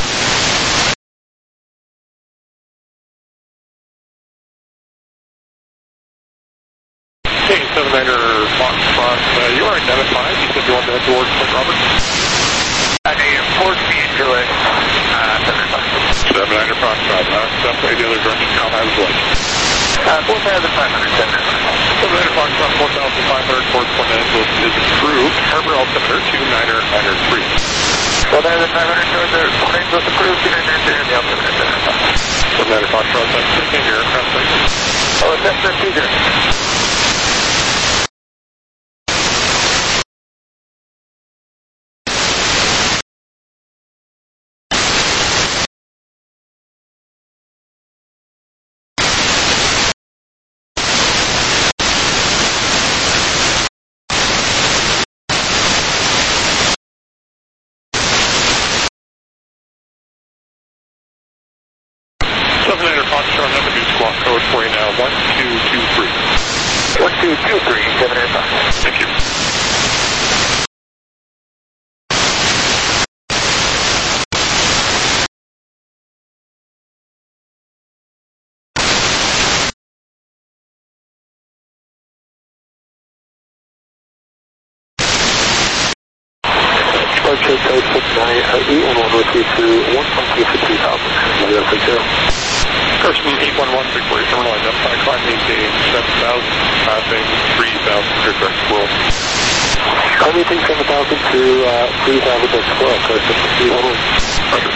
Okay, 79er Foxtrot, you are identified. You said you want to head towards Point Robert? I know Fort Angeles, 795. 79er Foxtrot, definitely the other direction. How high was like? 4,500, 795. 79er Foxtrot, 4,500 towards Point Angeles is approved. Harbor altimeter 29er, 93. 4,500 towards the Point Angeles approved, 29er, the altimeter, 795. 79er Foxtrot, that's taking your aircraft license. Oh, that's the Caesar. Foxtrot, have a new squawk code for you now, 1223. 1223, 795. Thank you. Departure code 69, E11 through 1.2 for 2,000. Person 811 Victoria Terminal identified, climb maintain 7,000, passing 3,000 clear direct squirrel. Climb maintain 7,000 to 3,000 direct squirrel, person 811. Roger.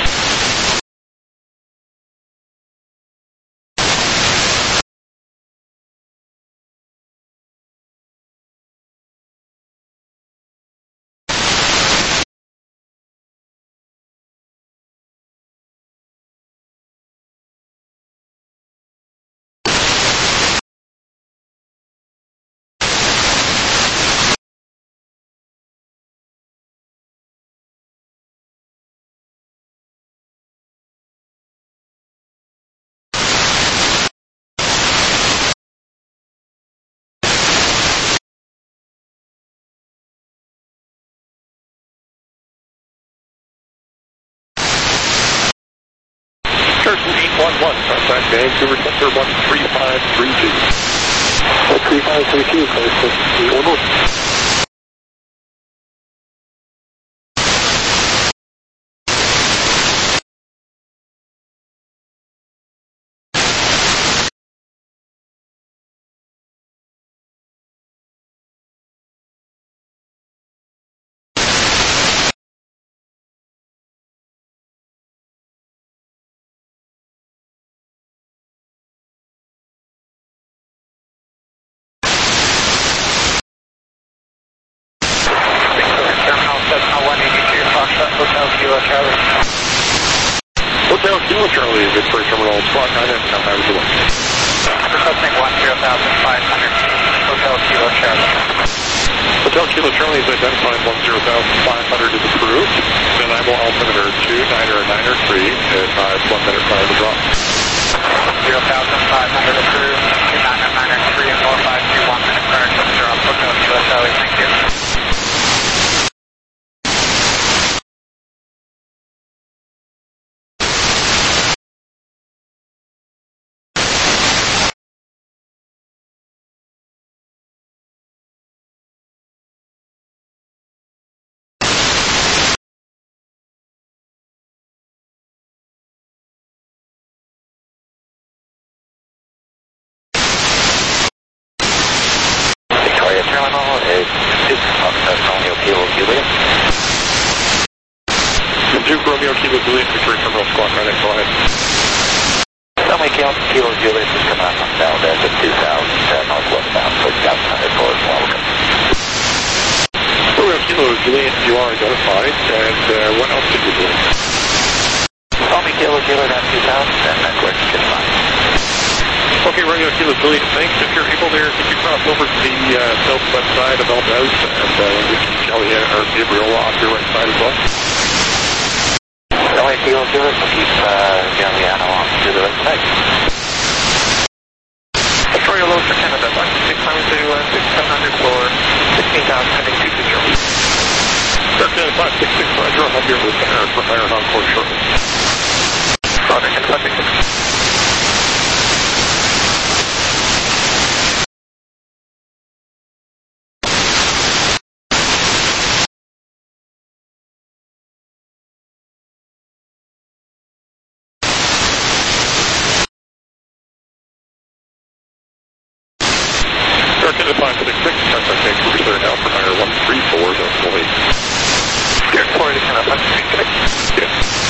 Person 811, contact Vancouver Center 13532. 13532, person 811. Hotel Kilo Charlie, Victoria Terminal, Squawk 9, and how high was the one? Requesting 10,500 feet, Hotel Kilo Charlie. Hotel Kilo Charlie is identified, 10,500 is approved. Then I will altimeter 29er, 93, advise 1 minute prior to drop. 0,500 approved, 29er, 93, and 4521 minute prior to the drop, Hotel Kilo Charlie, thank you. Terminal is Romeo Kilo Juliet. Duke Romeo Kilo Juliet, Victoria Terminal, Squawk 9, go ahead. Romeo Kilo Juliet is coming out from Valdez at 2,000 northwest bound, 6,100 forward, welcome. Romeo Kilo Juliet, you are identified, and what else did you do? Romeo Kilo Juliet at 2,000, and network is fine. Okay, Romeo Kilo Juliet, thanks. If you're able there, could you cross over to the southwest side of Valdez and we can Kelly or Gabriel off your right side as well? Romeo Kilo Juliet, we'll keep Galliano off to the right side. Victoria low for Canada, 600 to 6,700 for 16,000, heading 220. Roger, can I take Air 566, contact Vancouver now for higher 134, that's fully. Air 480, can I 566? Yes.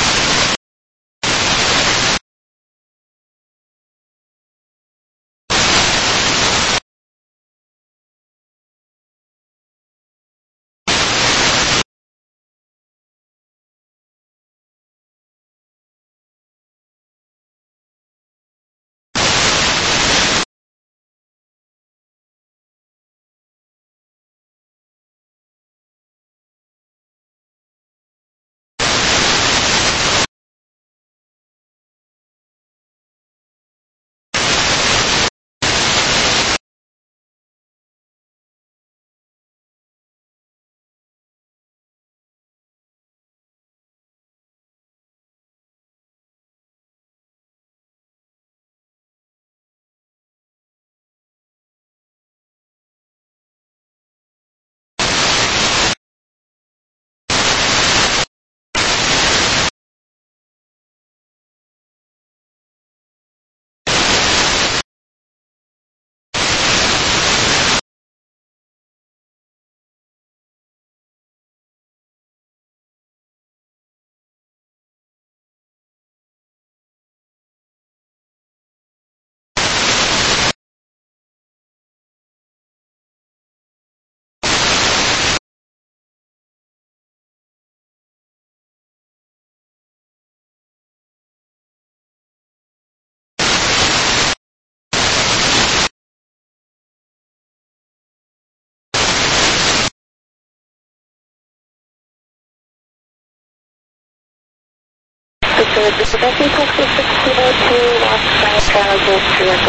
This is Becky, Cook 602, Los Angeles,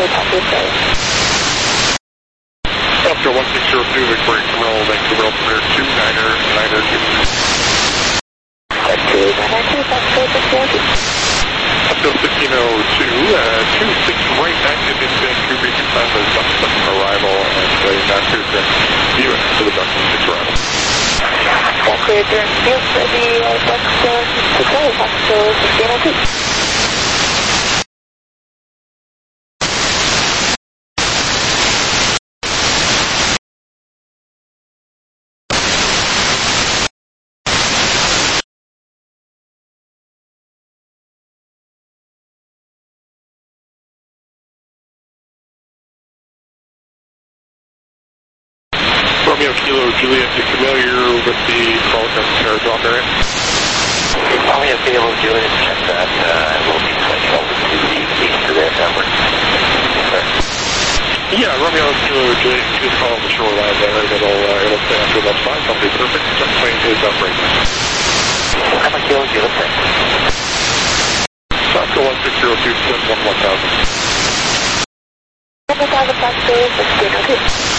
3 Oscar 1602, Victoria Terminal, Vancouver, Altimeter 2992. Oscar 1602, 26 right active in Vancouver, you can find the Duxton arrival and not to the view to the Duxton 6 arrival. Clear during field for the Duxton 6 Oscar 1602. Romeo Kilo Juliet, you familiar with the Qualicum Aerodrome area? Romeo Kilo Juliet, check that. We'll be switching over to the east of that number. Yeah, Romeo Kilo Juliet, you just call the shoreline there. It'll stay after that's fine. That'll be perfect. That plane is up right now. I'm a Kilo Juliet. Oscar 1602, split 1000. 1000 Oscar 1602.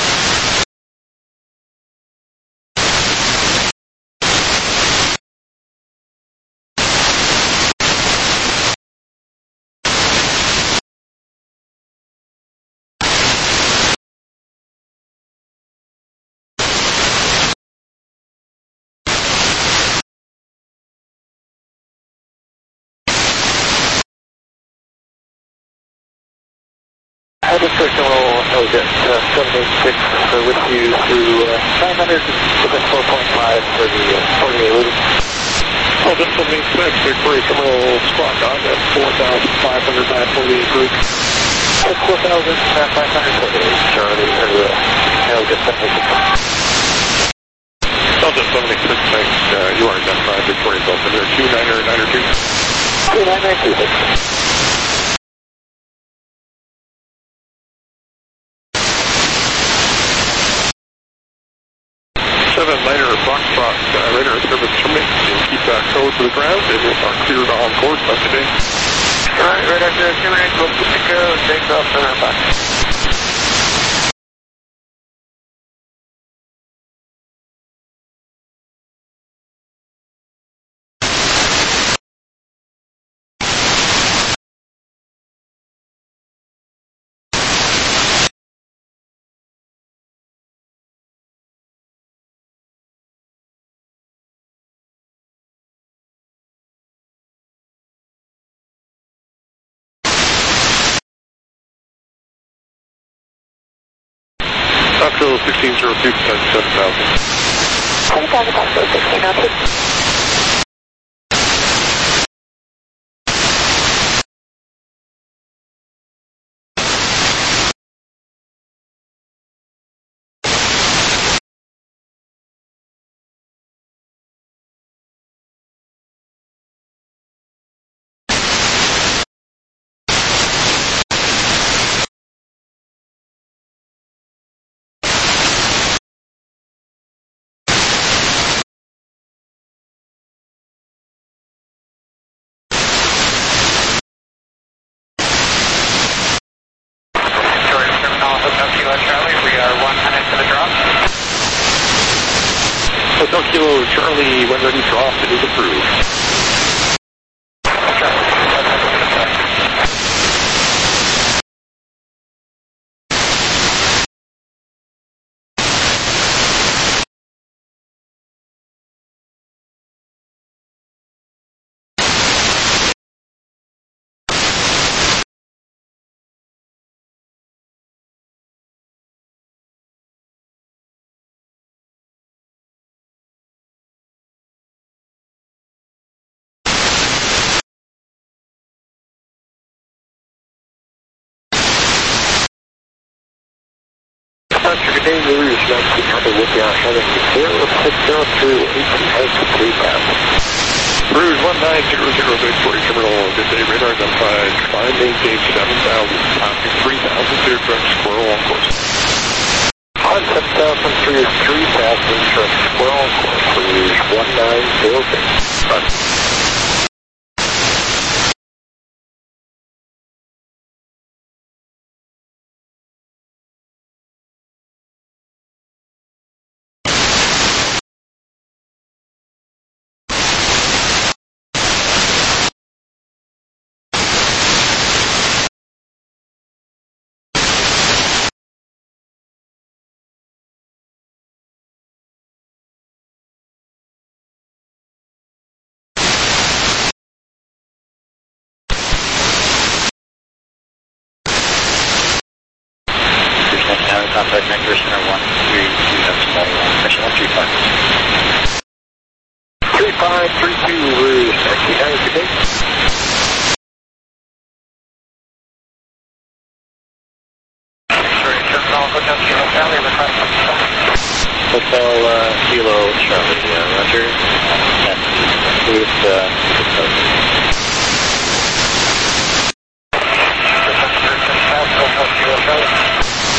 I just first will get 786 with you through 900 within 4.5 for the 48 loop. Oh, this will mean 6, Victoria Terminal squawk on at 4,500 948 group. 4,548, Charlie, or get 786. Delta 76, thanks. You are identified, Victoria Delta, there 2992. 2992. 7-liner Foxtrot radar service terminates. You keep that code to the ground and you'll start cleared on course by today. Alright, radar service terminates. We'll keep the code. Take off on our box. Tokyo 1602, descend 7000. 7000, Tokyo 1602. Hotel Kilo Charlie, when ready, drop. It is approved. Good day, Louis. Nice to have you with you. Heading 0602 3000. Rouge 1900 Victoria Terminal. Good day, radar identified. Climb maintain 7000. Passing 3000 clear direct squirrel on course. On 7000 clear 3000 direct squirrel on course. Rouge 1906. Run. Contact Vancouver Center 132, mission 135. 3532, Rouge 1900, good day. Hotel Kilo Charlie, request Hotel Kilo Charlie, Roger. Hotel Kilo Charlie.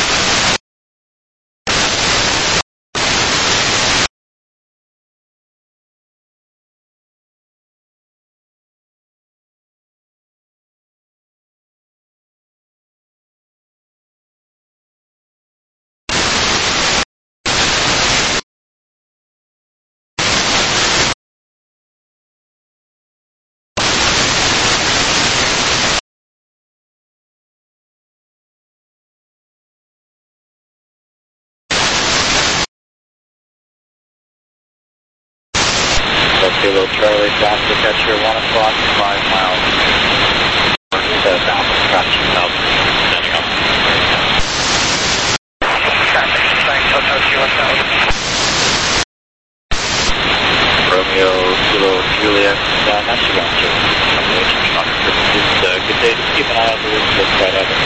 Kilo Charlie, fast to catch your 1 o'clock, 5 miles. South, approaching south, standing up. Traffic, thanks, Hotel Kilo Charlie. Romeo, Kilo, Juliet, not too long, Joe. Good day, just keep an eye on the route, let's try to have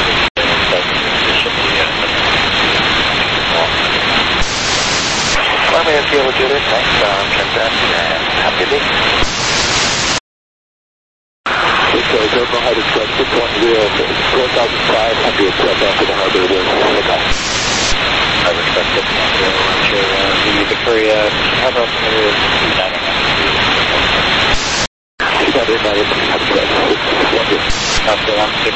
Romeo, Kilo, Juliet, thanks, transaction, and happy day. Okay, don't know how to trust 610, 4500, after the harbor wind. I respect 610, the Victoria, how about She's not in that, after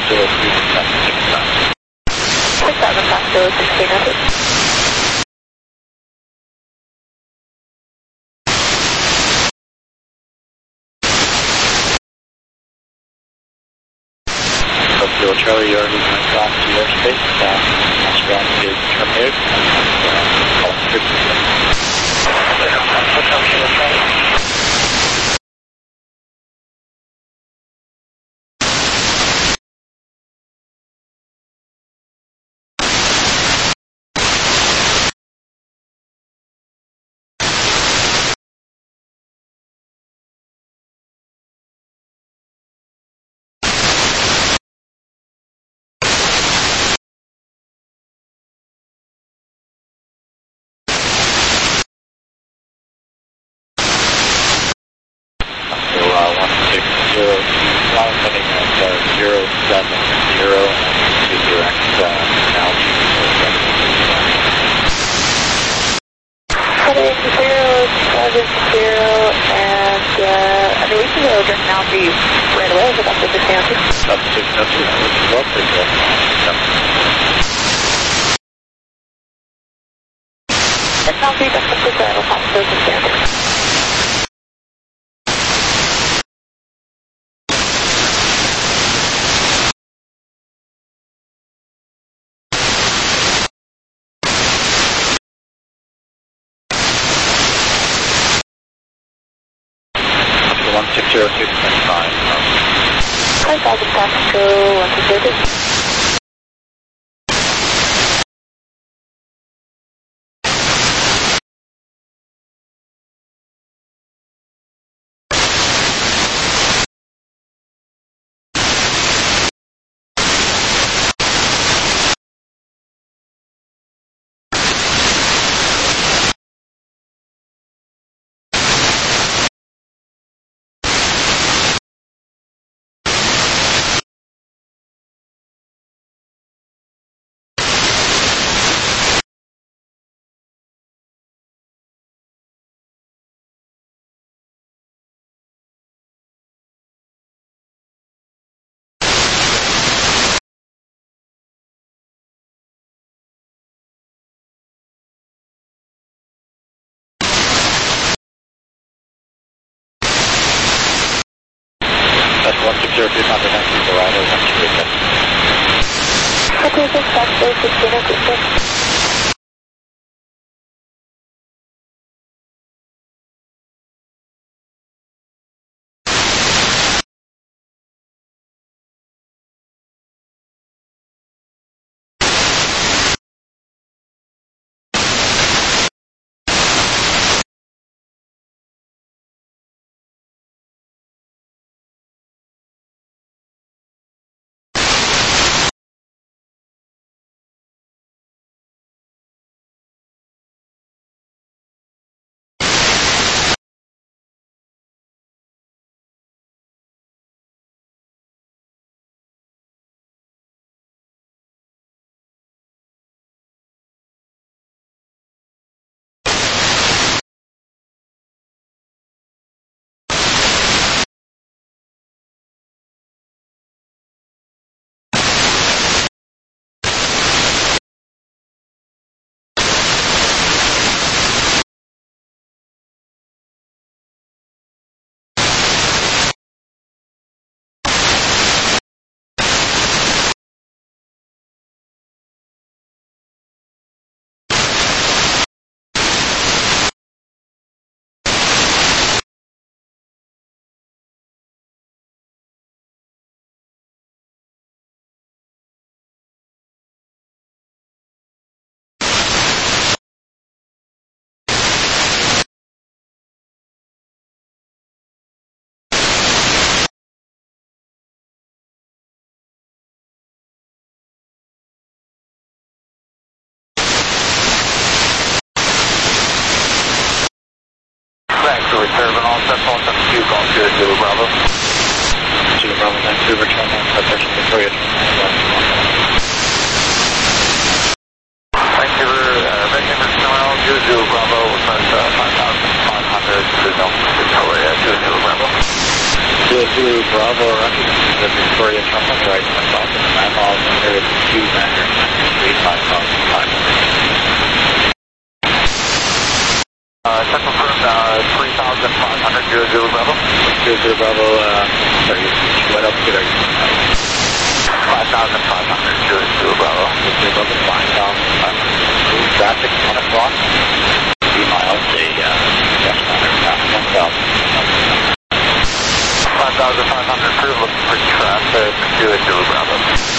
1602, 6000, Tokyo 1602. Kilo Charlie, you are moving across to airspace. Launch ground is terminated. Calling Hotel Kilo Charlie. It's not free, that's the Seattle Foxtrot standard. Oscar 160625. 5000 traffic, go 1602. That's 1602, Papa Yankee, Dorado, 1287. Okay, 656, 1606. Thanks for returning all set phone 72, call 0 Bravo. 0 Bravo, Vancouver, Toronto, Southwestern Victoria, Vancouver, Vancouver, Toronto, 0 Bravo, request 5,500, Victoria, 0 Bravo. 0 Bravo, Rocky, Victoria, Toronto, right, 10,000, 9 miles, under 2, Mandarin, 5,500. Check confirmed, 3,500, 0 Bravo. 0 Bravo, sorry, what else did I use? 5,500, 0 Bravo. 0 Bravo, 5,500. Traffic, 10 o'clock. 3 miles, dash runner, 1,000. 5,500, crew looking for traffic, 0 Bravo.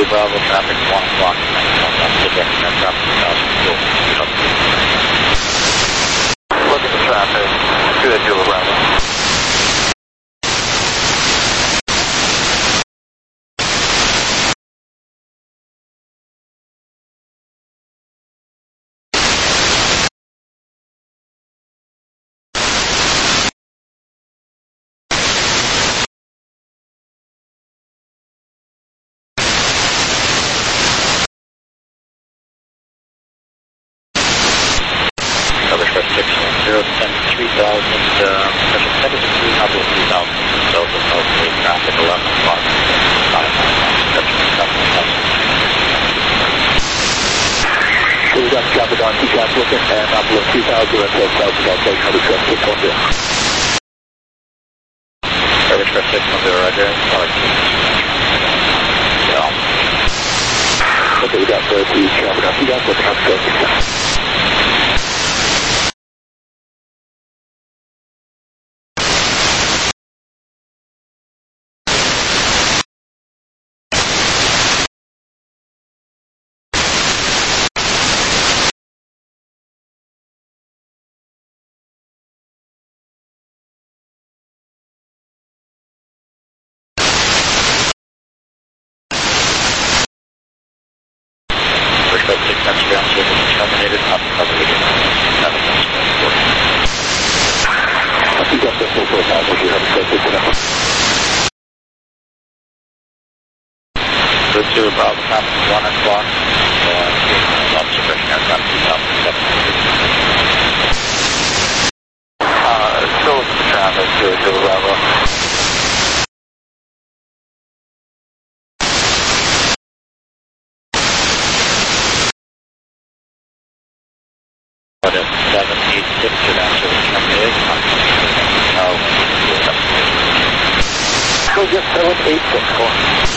Zulu Bravo, traffic 1 o'clock, 91, traffic 2000, look at the traffic, good, Zulu Bravo. Cover for 610, 3000, special 73, Apple 3000, Delta North traffic 11 o'clock, 5 We've got traffic on TCAS looking at Apple 3000 until South Southwest Cover Trip 610. Cover Trip 610, roger. Okay, we got 30 traffic on TCAS looking at South Southwest. Terminated, up cover again. I think that's the full profile, if you haven't said it enough. Good to about 1 o'clock, observation aircraft 2007. Still looking for traffic to Bravo. But at 786 should answer the terminated. Go just 786.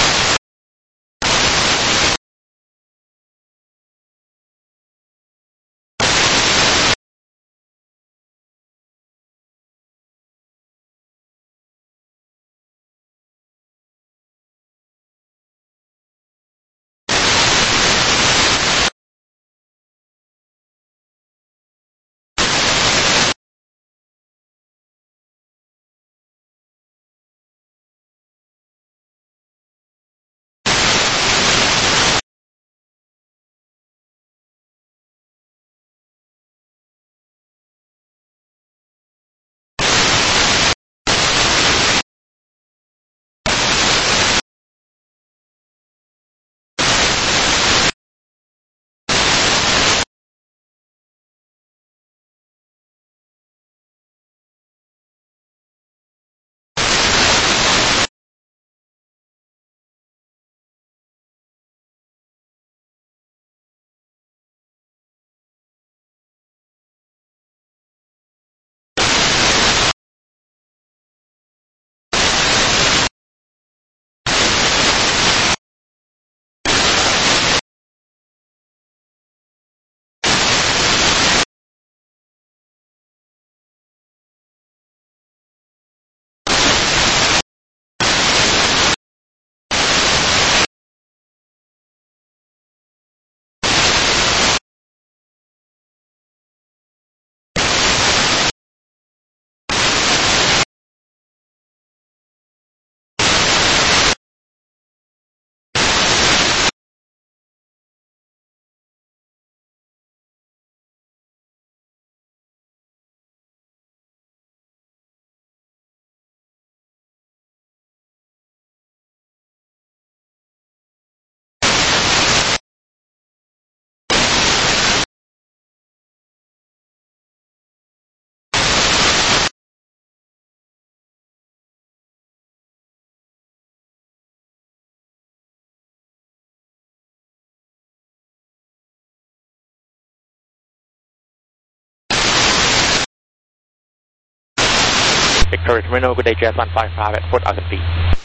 Victoria Terminal, good day, Jazz 155 at Port Augusta.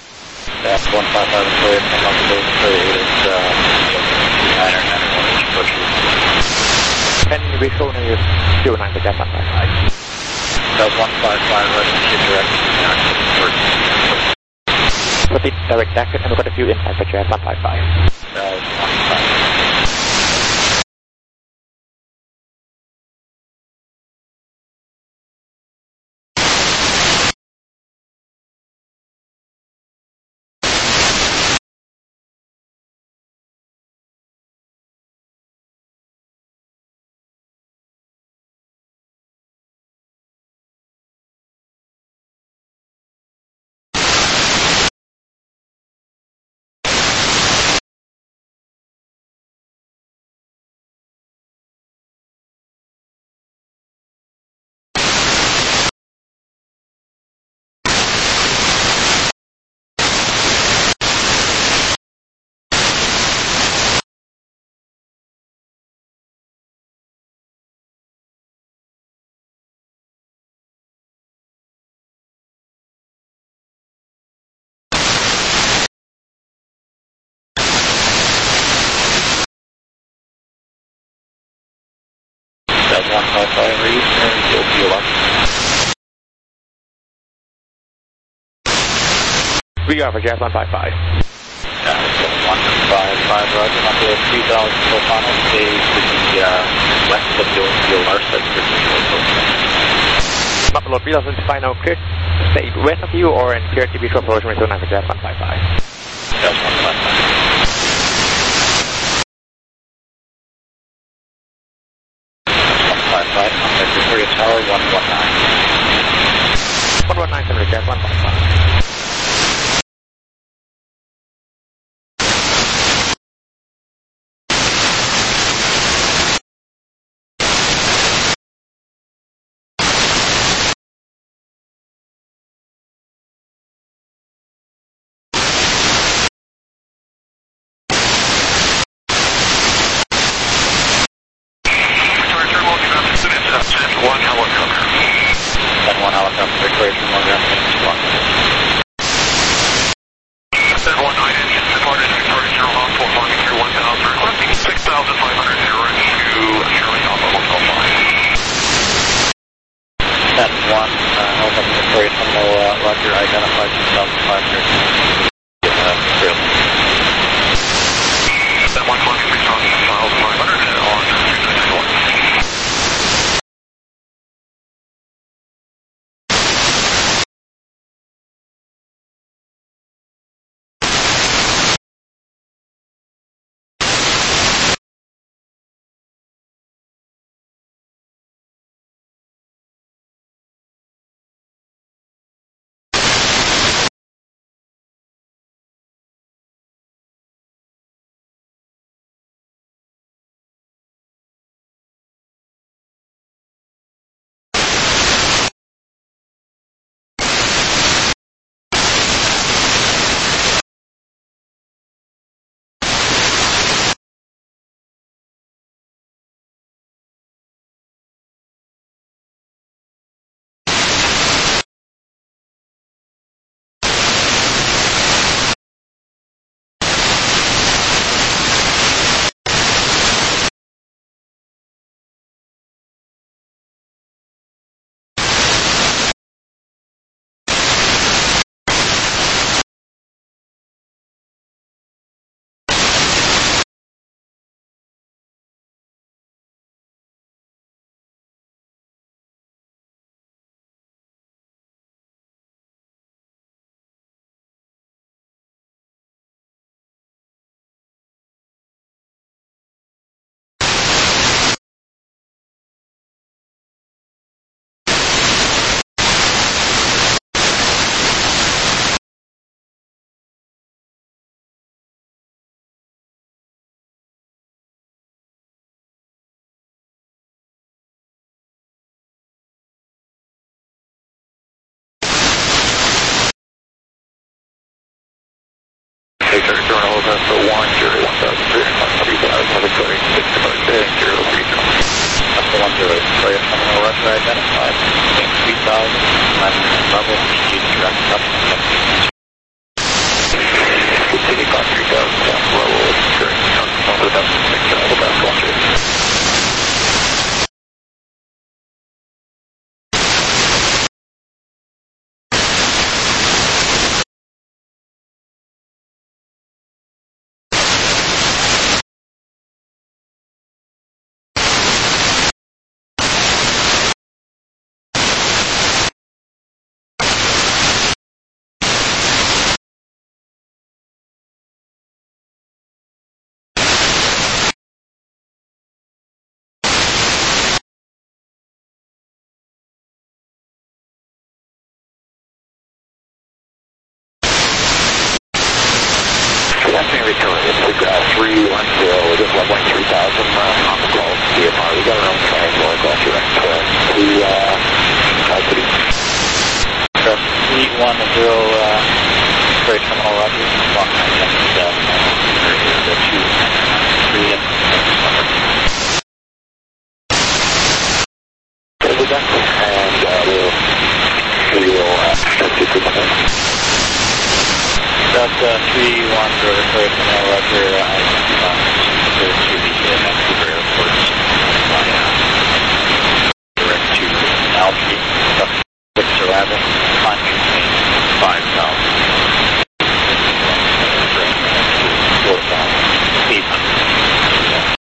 That's 155 at Port Augusta, it's 10 visual near 09 for Jazz 155. That's 155, running to direct proceed direct exit and look at the view inside Victory at 155. 155. That's 155 read, and you'll be 11. We are for Jazz 155. 155, roger. Up to 3,000 full final, stay to the west of your large sector. Buffalo 3000 final clear, stay west of you or in clear to be to approach me soon after Jazz 155. Jazz 155. 155, contact Victoria Tower 119. 119 to Jazz 155. One helicopter. 1 helicopter, Victoria Terminal, Send 1 9 engine departed Victoria Terminal, full parking through 1,000, requesting 6,500 to Charlie Alpha 105. Send 1 helicopter Victoria Terminal, roger, identified 6,500. Send 1 climbing 6,500 on 291. Victoria Terminal, that's the 1, 0, 1,300, 3,000, Victoria, 65, 0, 3,000. That's the 1, 0, Victoria Terminal, roger, identified. 3,000, level, proceed direct up. Continue on 3,000, level, securing, over the 6,000, that's 1, 0. that, and we will proceed to the next. Delta 310 Victoria Terminal, Roger, to the Vancouver Airport direct to altitude 611, climbing 5,000. 4,800.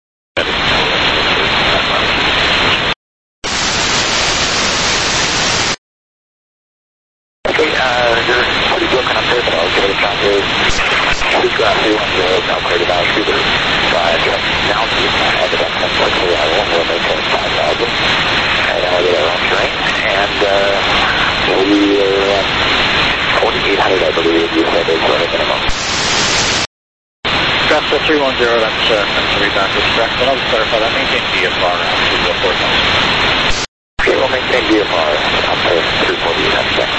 Okay, you're pretty broken up there, but I'll give it a shot here. We've got 310 now cleared about either side. Now to have it up quickly. I won't really make it 5,000. And I'll get our own terrain. And we are 4,800, I believe you said is the minimum. Delta 310, that's back is correct. And I'll just clarify that. Maintain VFR out to the 4,000. Okay, we'll maintain VFR up to 340, that's it.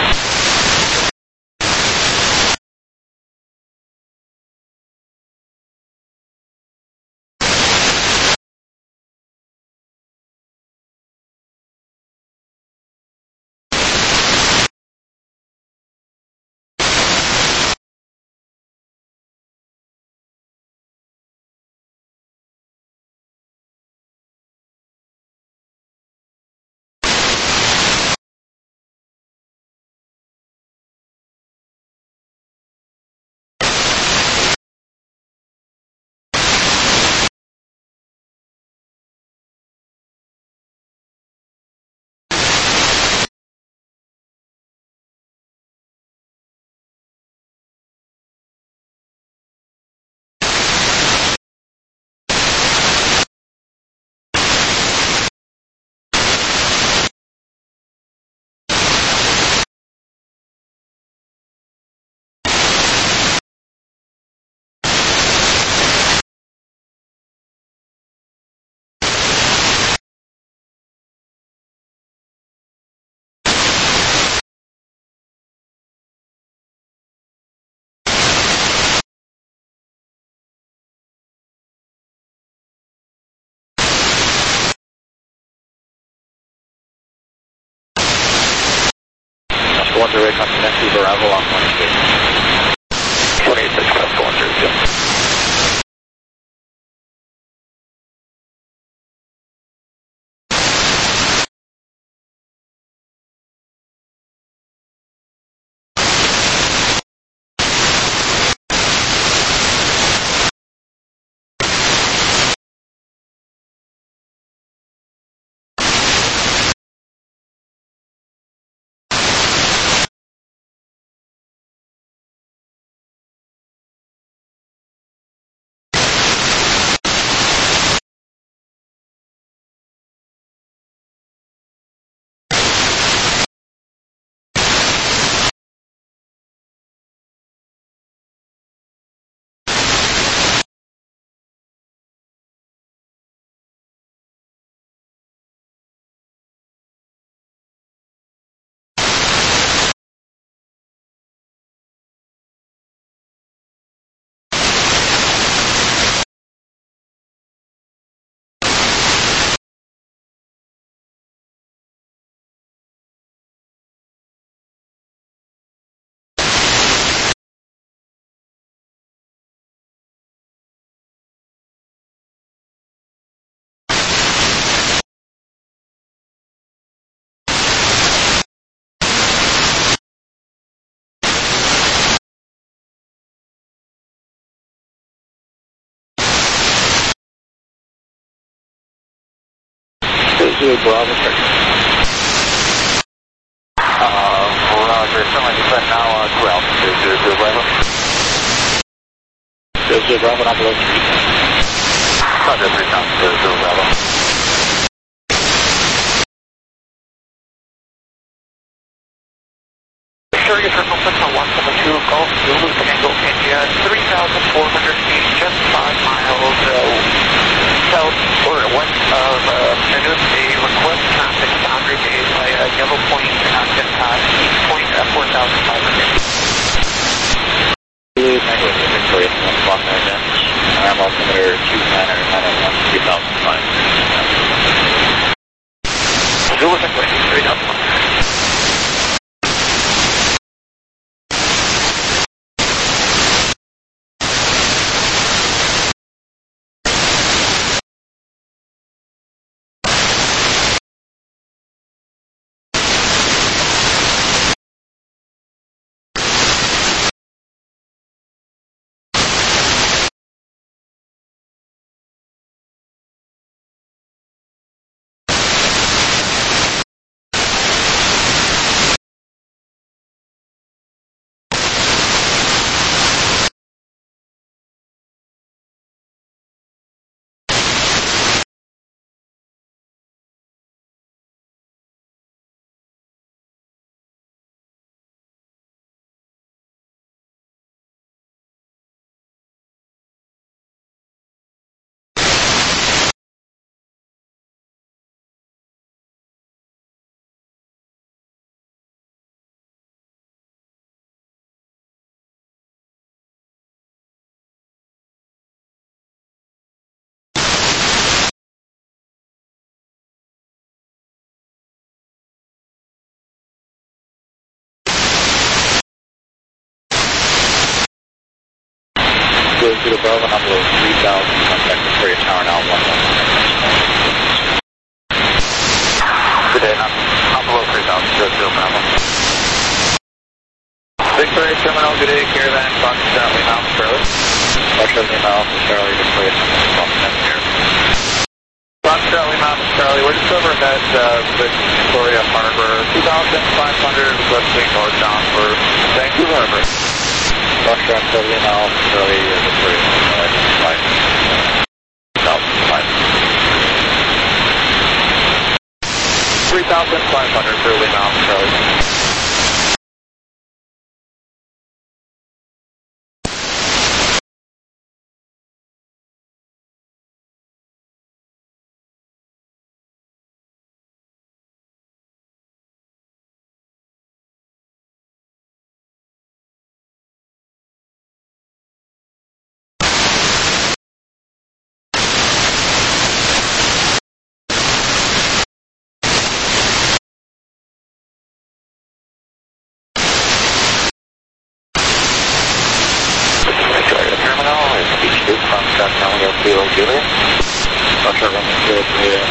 One direct on Vancouver, arrival on 26 plus 400, yeah. Zulu Bravo. Roger, somebody set now 12. Zulu Bravo. Zulu Bravo, not below 3. Roger, 3 times, Zulu Bravo. Sure, your circumference on 172 Golf Zulu Tango India, 3,400 feet, just 5 miles south or west of Nanook. A request traffic boundary made by Yellow Point Acton Pass, East Point at 4,500. Zulu Tango India, Victoria, Clock and Advance. I'm altimeter 2991, 3,500. Zulu Echo 3000. Zulu Bravo, number 3000, contact Victoria Tower now, 11. Good day, I'm below 3000, Zulu Bravo. Victoria Terminal, good day, Caravan, Fox Charlie Mountain, Charlie. Fox Charlie Mountain, Charlie, Victoria Tower, here. Fox Charlie Mountain, Charlie, we're just overhead Victoria Harbor, 2,500 west wing northbound for Vancouver Harbor. Fox Charlie Mountain, Charlie, Victoria Tower, 3,500 Burley Mountain, Charlie. Kilo Juliet. Roger, Romeo Kilo Juliet.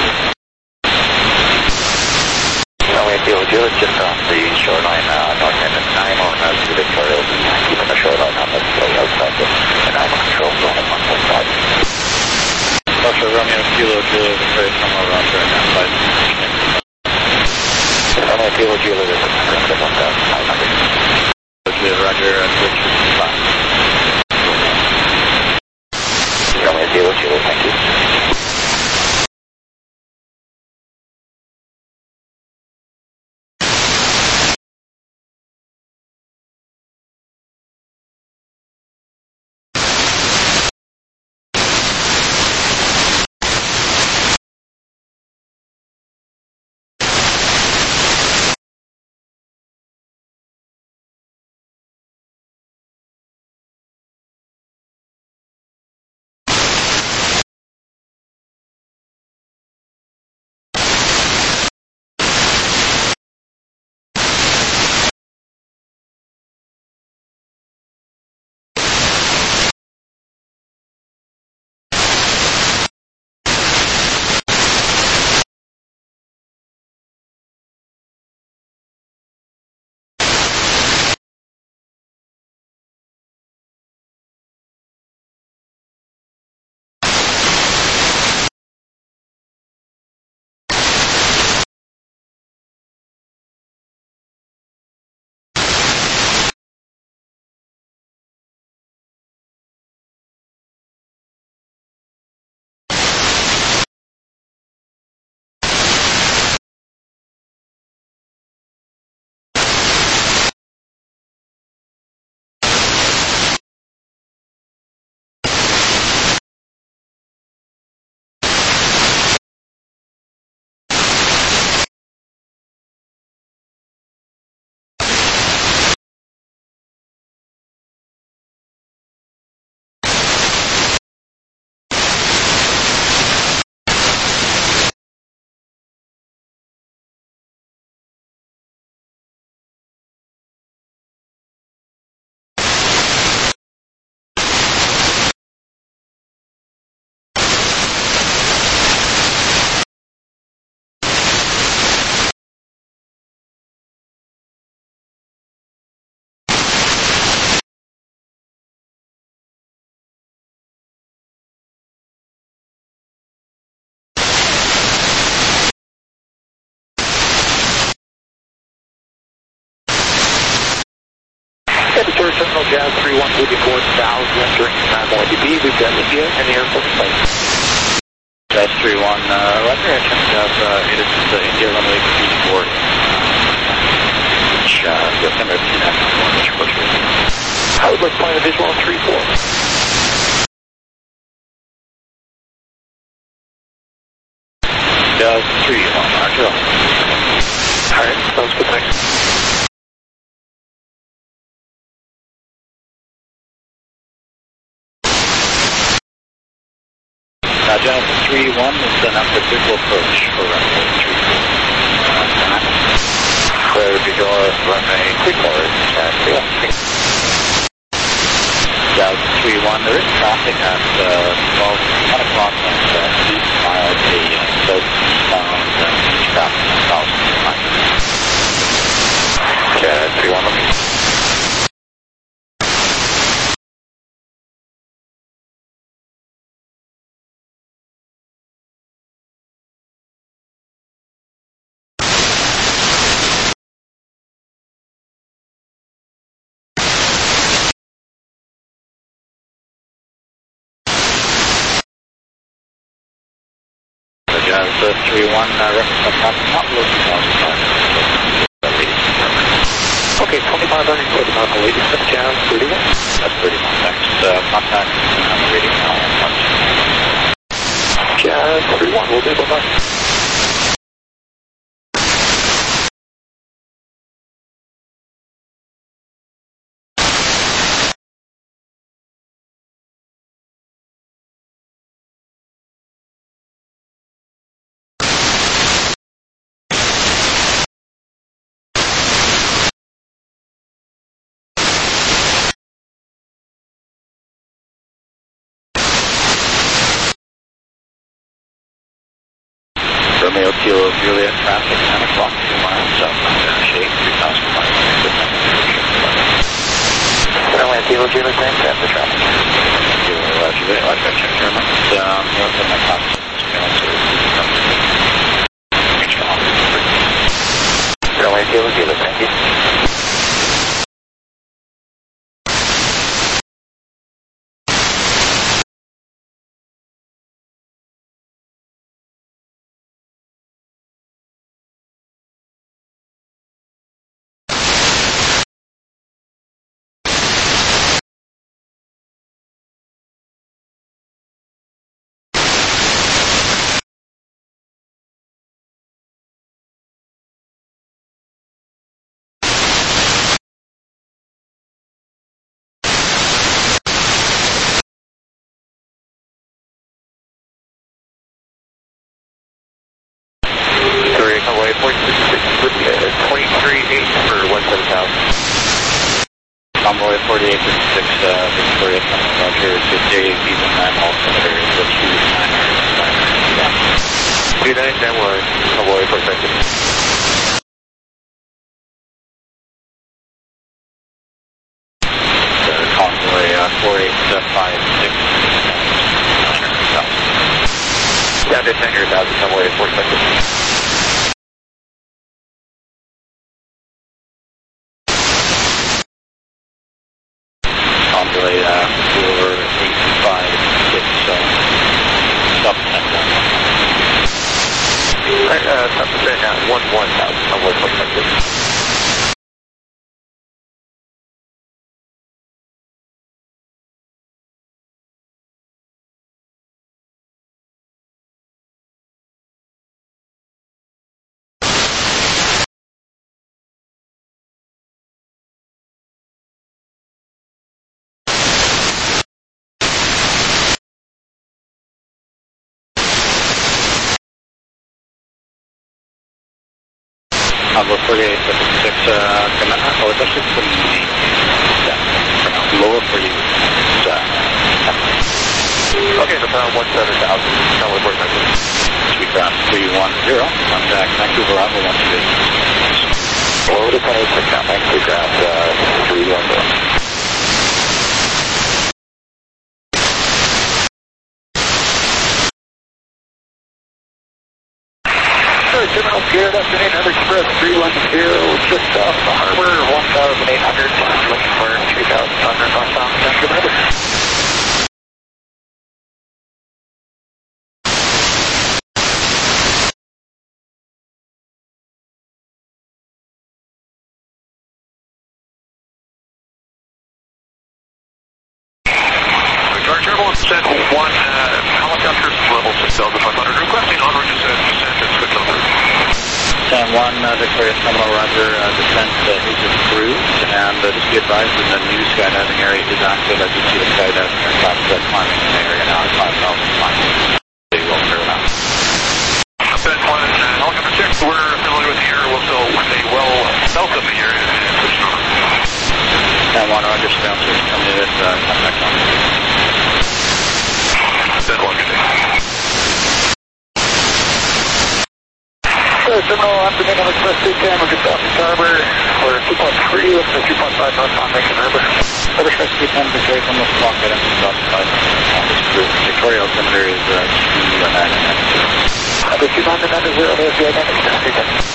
Romeo Kilo Juliet, just off the shoreline, north end of Nanaimo, to Victoria, keeping the shoreline on the outside of the Nanaimo control zone at 1.5. Roger, Romeo Kilo Juliet, Victoria, somewhere around there, outside. Romeo Kilo Juliet is at 1,500. Roger, switch to 5. Romeo Kilo Juliet, thank you. Victoria Terminal, Jazz 31, moving 4,000, during time 1DB, we've got India and the airport flight. Jazz 31, Roger, I checked out, it is the India runway 34, which, December 2001, which was I would like to find a visual on 3-4. Jazz 31, Roger. Alright, sounds good, thanks. Jazz 31 is the number visual approach for runway 34. Clear visual runway 34, Jazz 31. Jazz 31, there is traffic at 1 o'clock and 8 miles the southbound traffic south. Jazz 31. Jazz 31, not looking Okay, 2500 for the Mountain Lady, Jazz 31. That's 31. Next contact on the radio now. Jazz 31, we'll do bye-bye. Romeo Kilo Juliet traffic 10 o'clock, 2 miles southbound Shade, 3,000 miles. Romeo Kilo Juliet, thanks, that's the traffic. Juliet, I've got check German. North of my class, Romeo Kilo Juliet, thank you. Runway 466 with 23.8 for 17,000. Convoy 4856, Victoria, Roger, good day, even I'm altimeter, the 29. 29, then we're Convoy 456. Convoy 4856, Down to 10,000, Convoy 456. Convoy 4856, stop at Stop at 11,000, Convoy 456. Convoy 4856, oh, it's actually putting me lower for you. Okay, the pound 17,000, Convoy 456. Sweetgrass 310, contact Vancouver Bravo 128. Lower to Convoy 6 now, Sweetgrass 310. Terminal, good afternoon, Harbor Express 310, just off the harbor, 1,800, looking for 2,000 northbound, Central Harbor. Victoria Turbo, set 1, helicopter level 6,500, requesting onward descent and switch over. San 1, Victoria Terminal, roger, descent is approved, and just be advised that the new skydiving area is active. As you see the skydiving aircraft climbing in the area now at 5,000 climbing. They will clear now. San 1, helicopter 6, we're familiar with the area, so when they well south of the area, switch over. San 1, roger, bouncers coming in, contact on. San 1, good day. Terminal, afternoon, Harbor Express 210, we're just off the harbor, we're 2.3, looking for 2.5 northbound, Lincoln Harbor. Harbor Express 210, Victoria from the clock, at Victoria altimeter is 2,990. Harbor 2,990, there's the identity.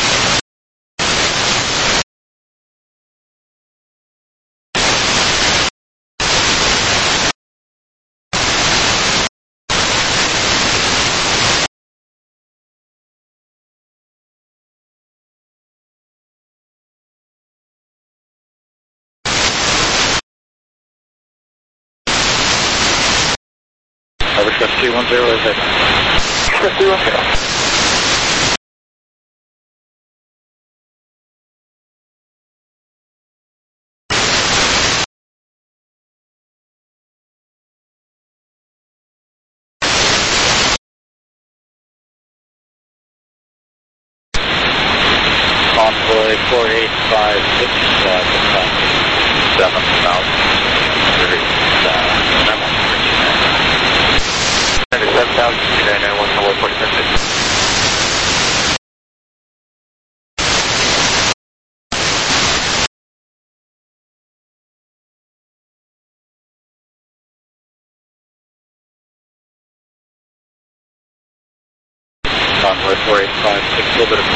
Harbor Express 210 is it? Express 210. Convoy 4856, descent 7,000. Memo. 7,291, Convoy 46. Convoy 4856, a little bit of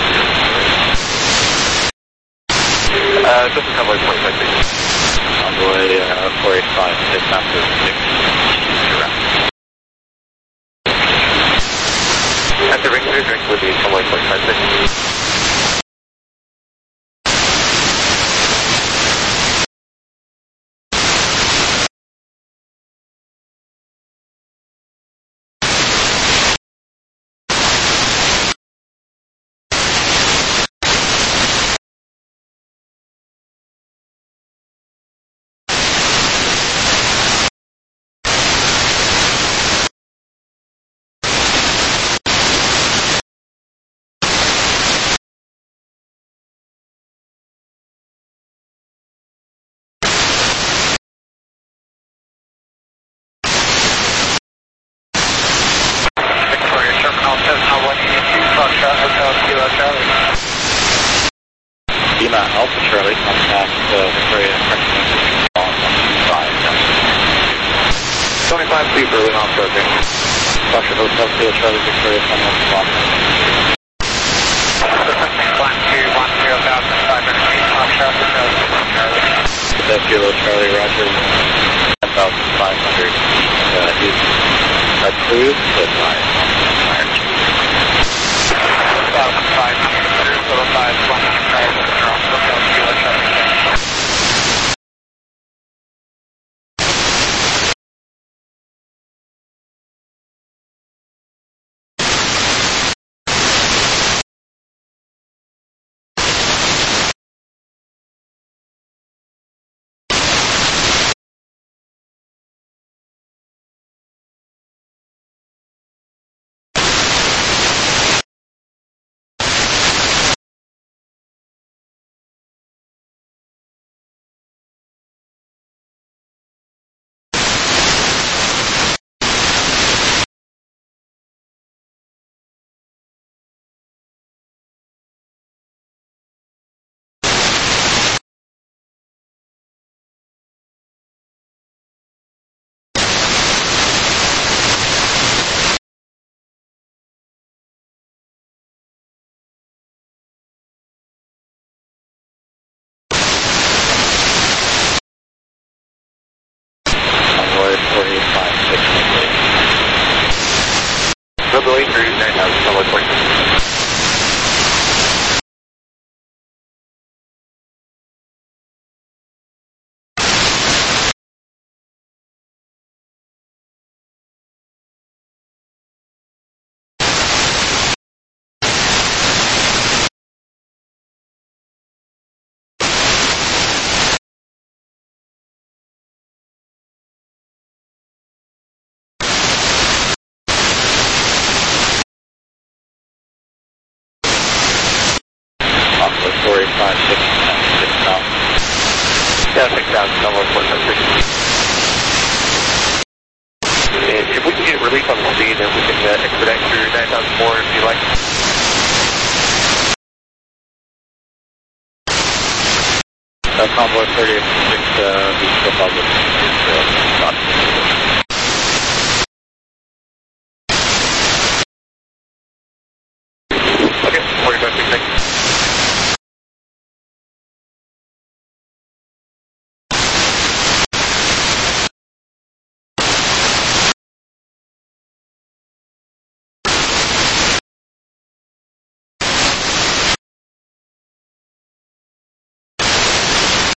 This is Convoy 46. Convoy 4856 after 6. At the ring, drink with the Convoy 46. Lima Alpha Charlie, contact Victoria on 25 feet early on approaching. Dr. Hotel Kilo Charlie, Victoria from the clock. 12,500 feet, Kilo Charlie, roger, 10,500 is approved, but I 1,500, total size 100, Kilo Charlie. Convoy 4856, 6 knots. Yeah, 6,000, Convoy 476. If we can get relief on the speed, then we can expedite through 9,000 more if you like. Convoy 3856, the profile is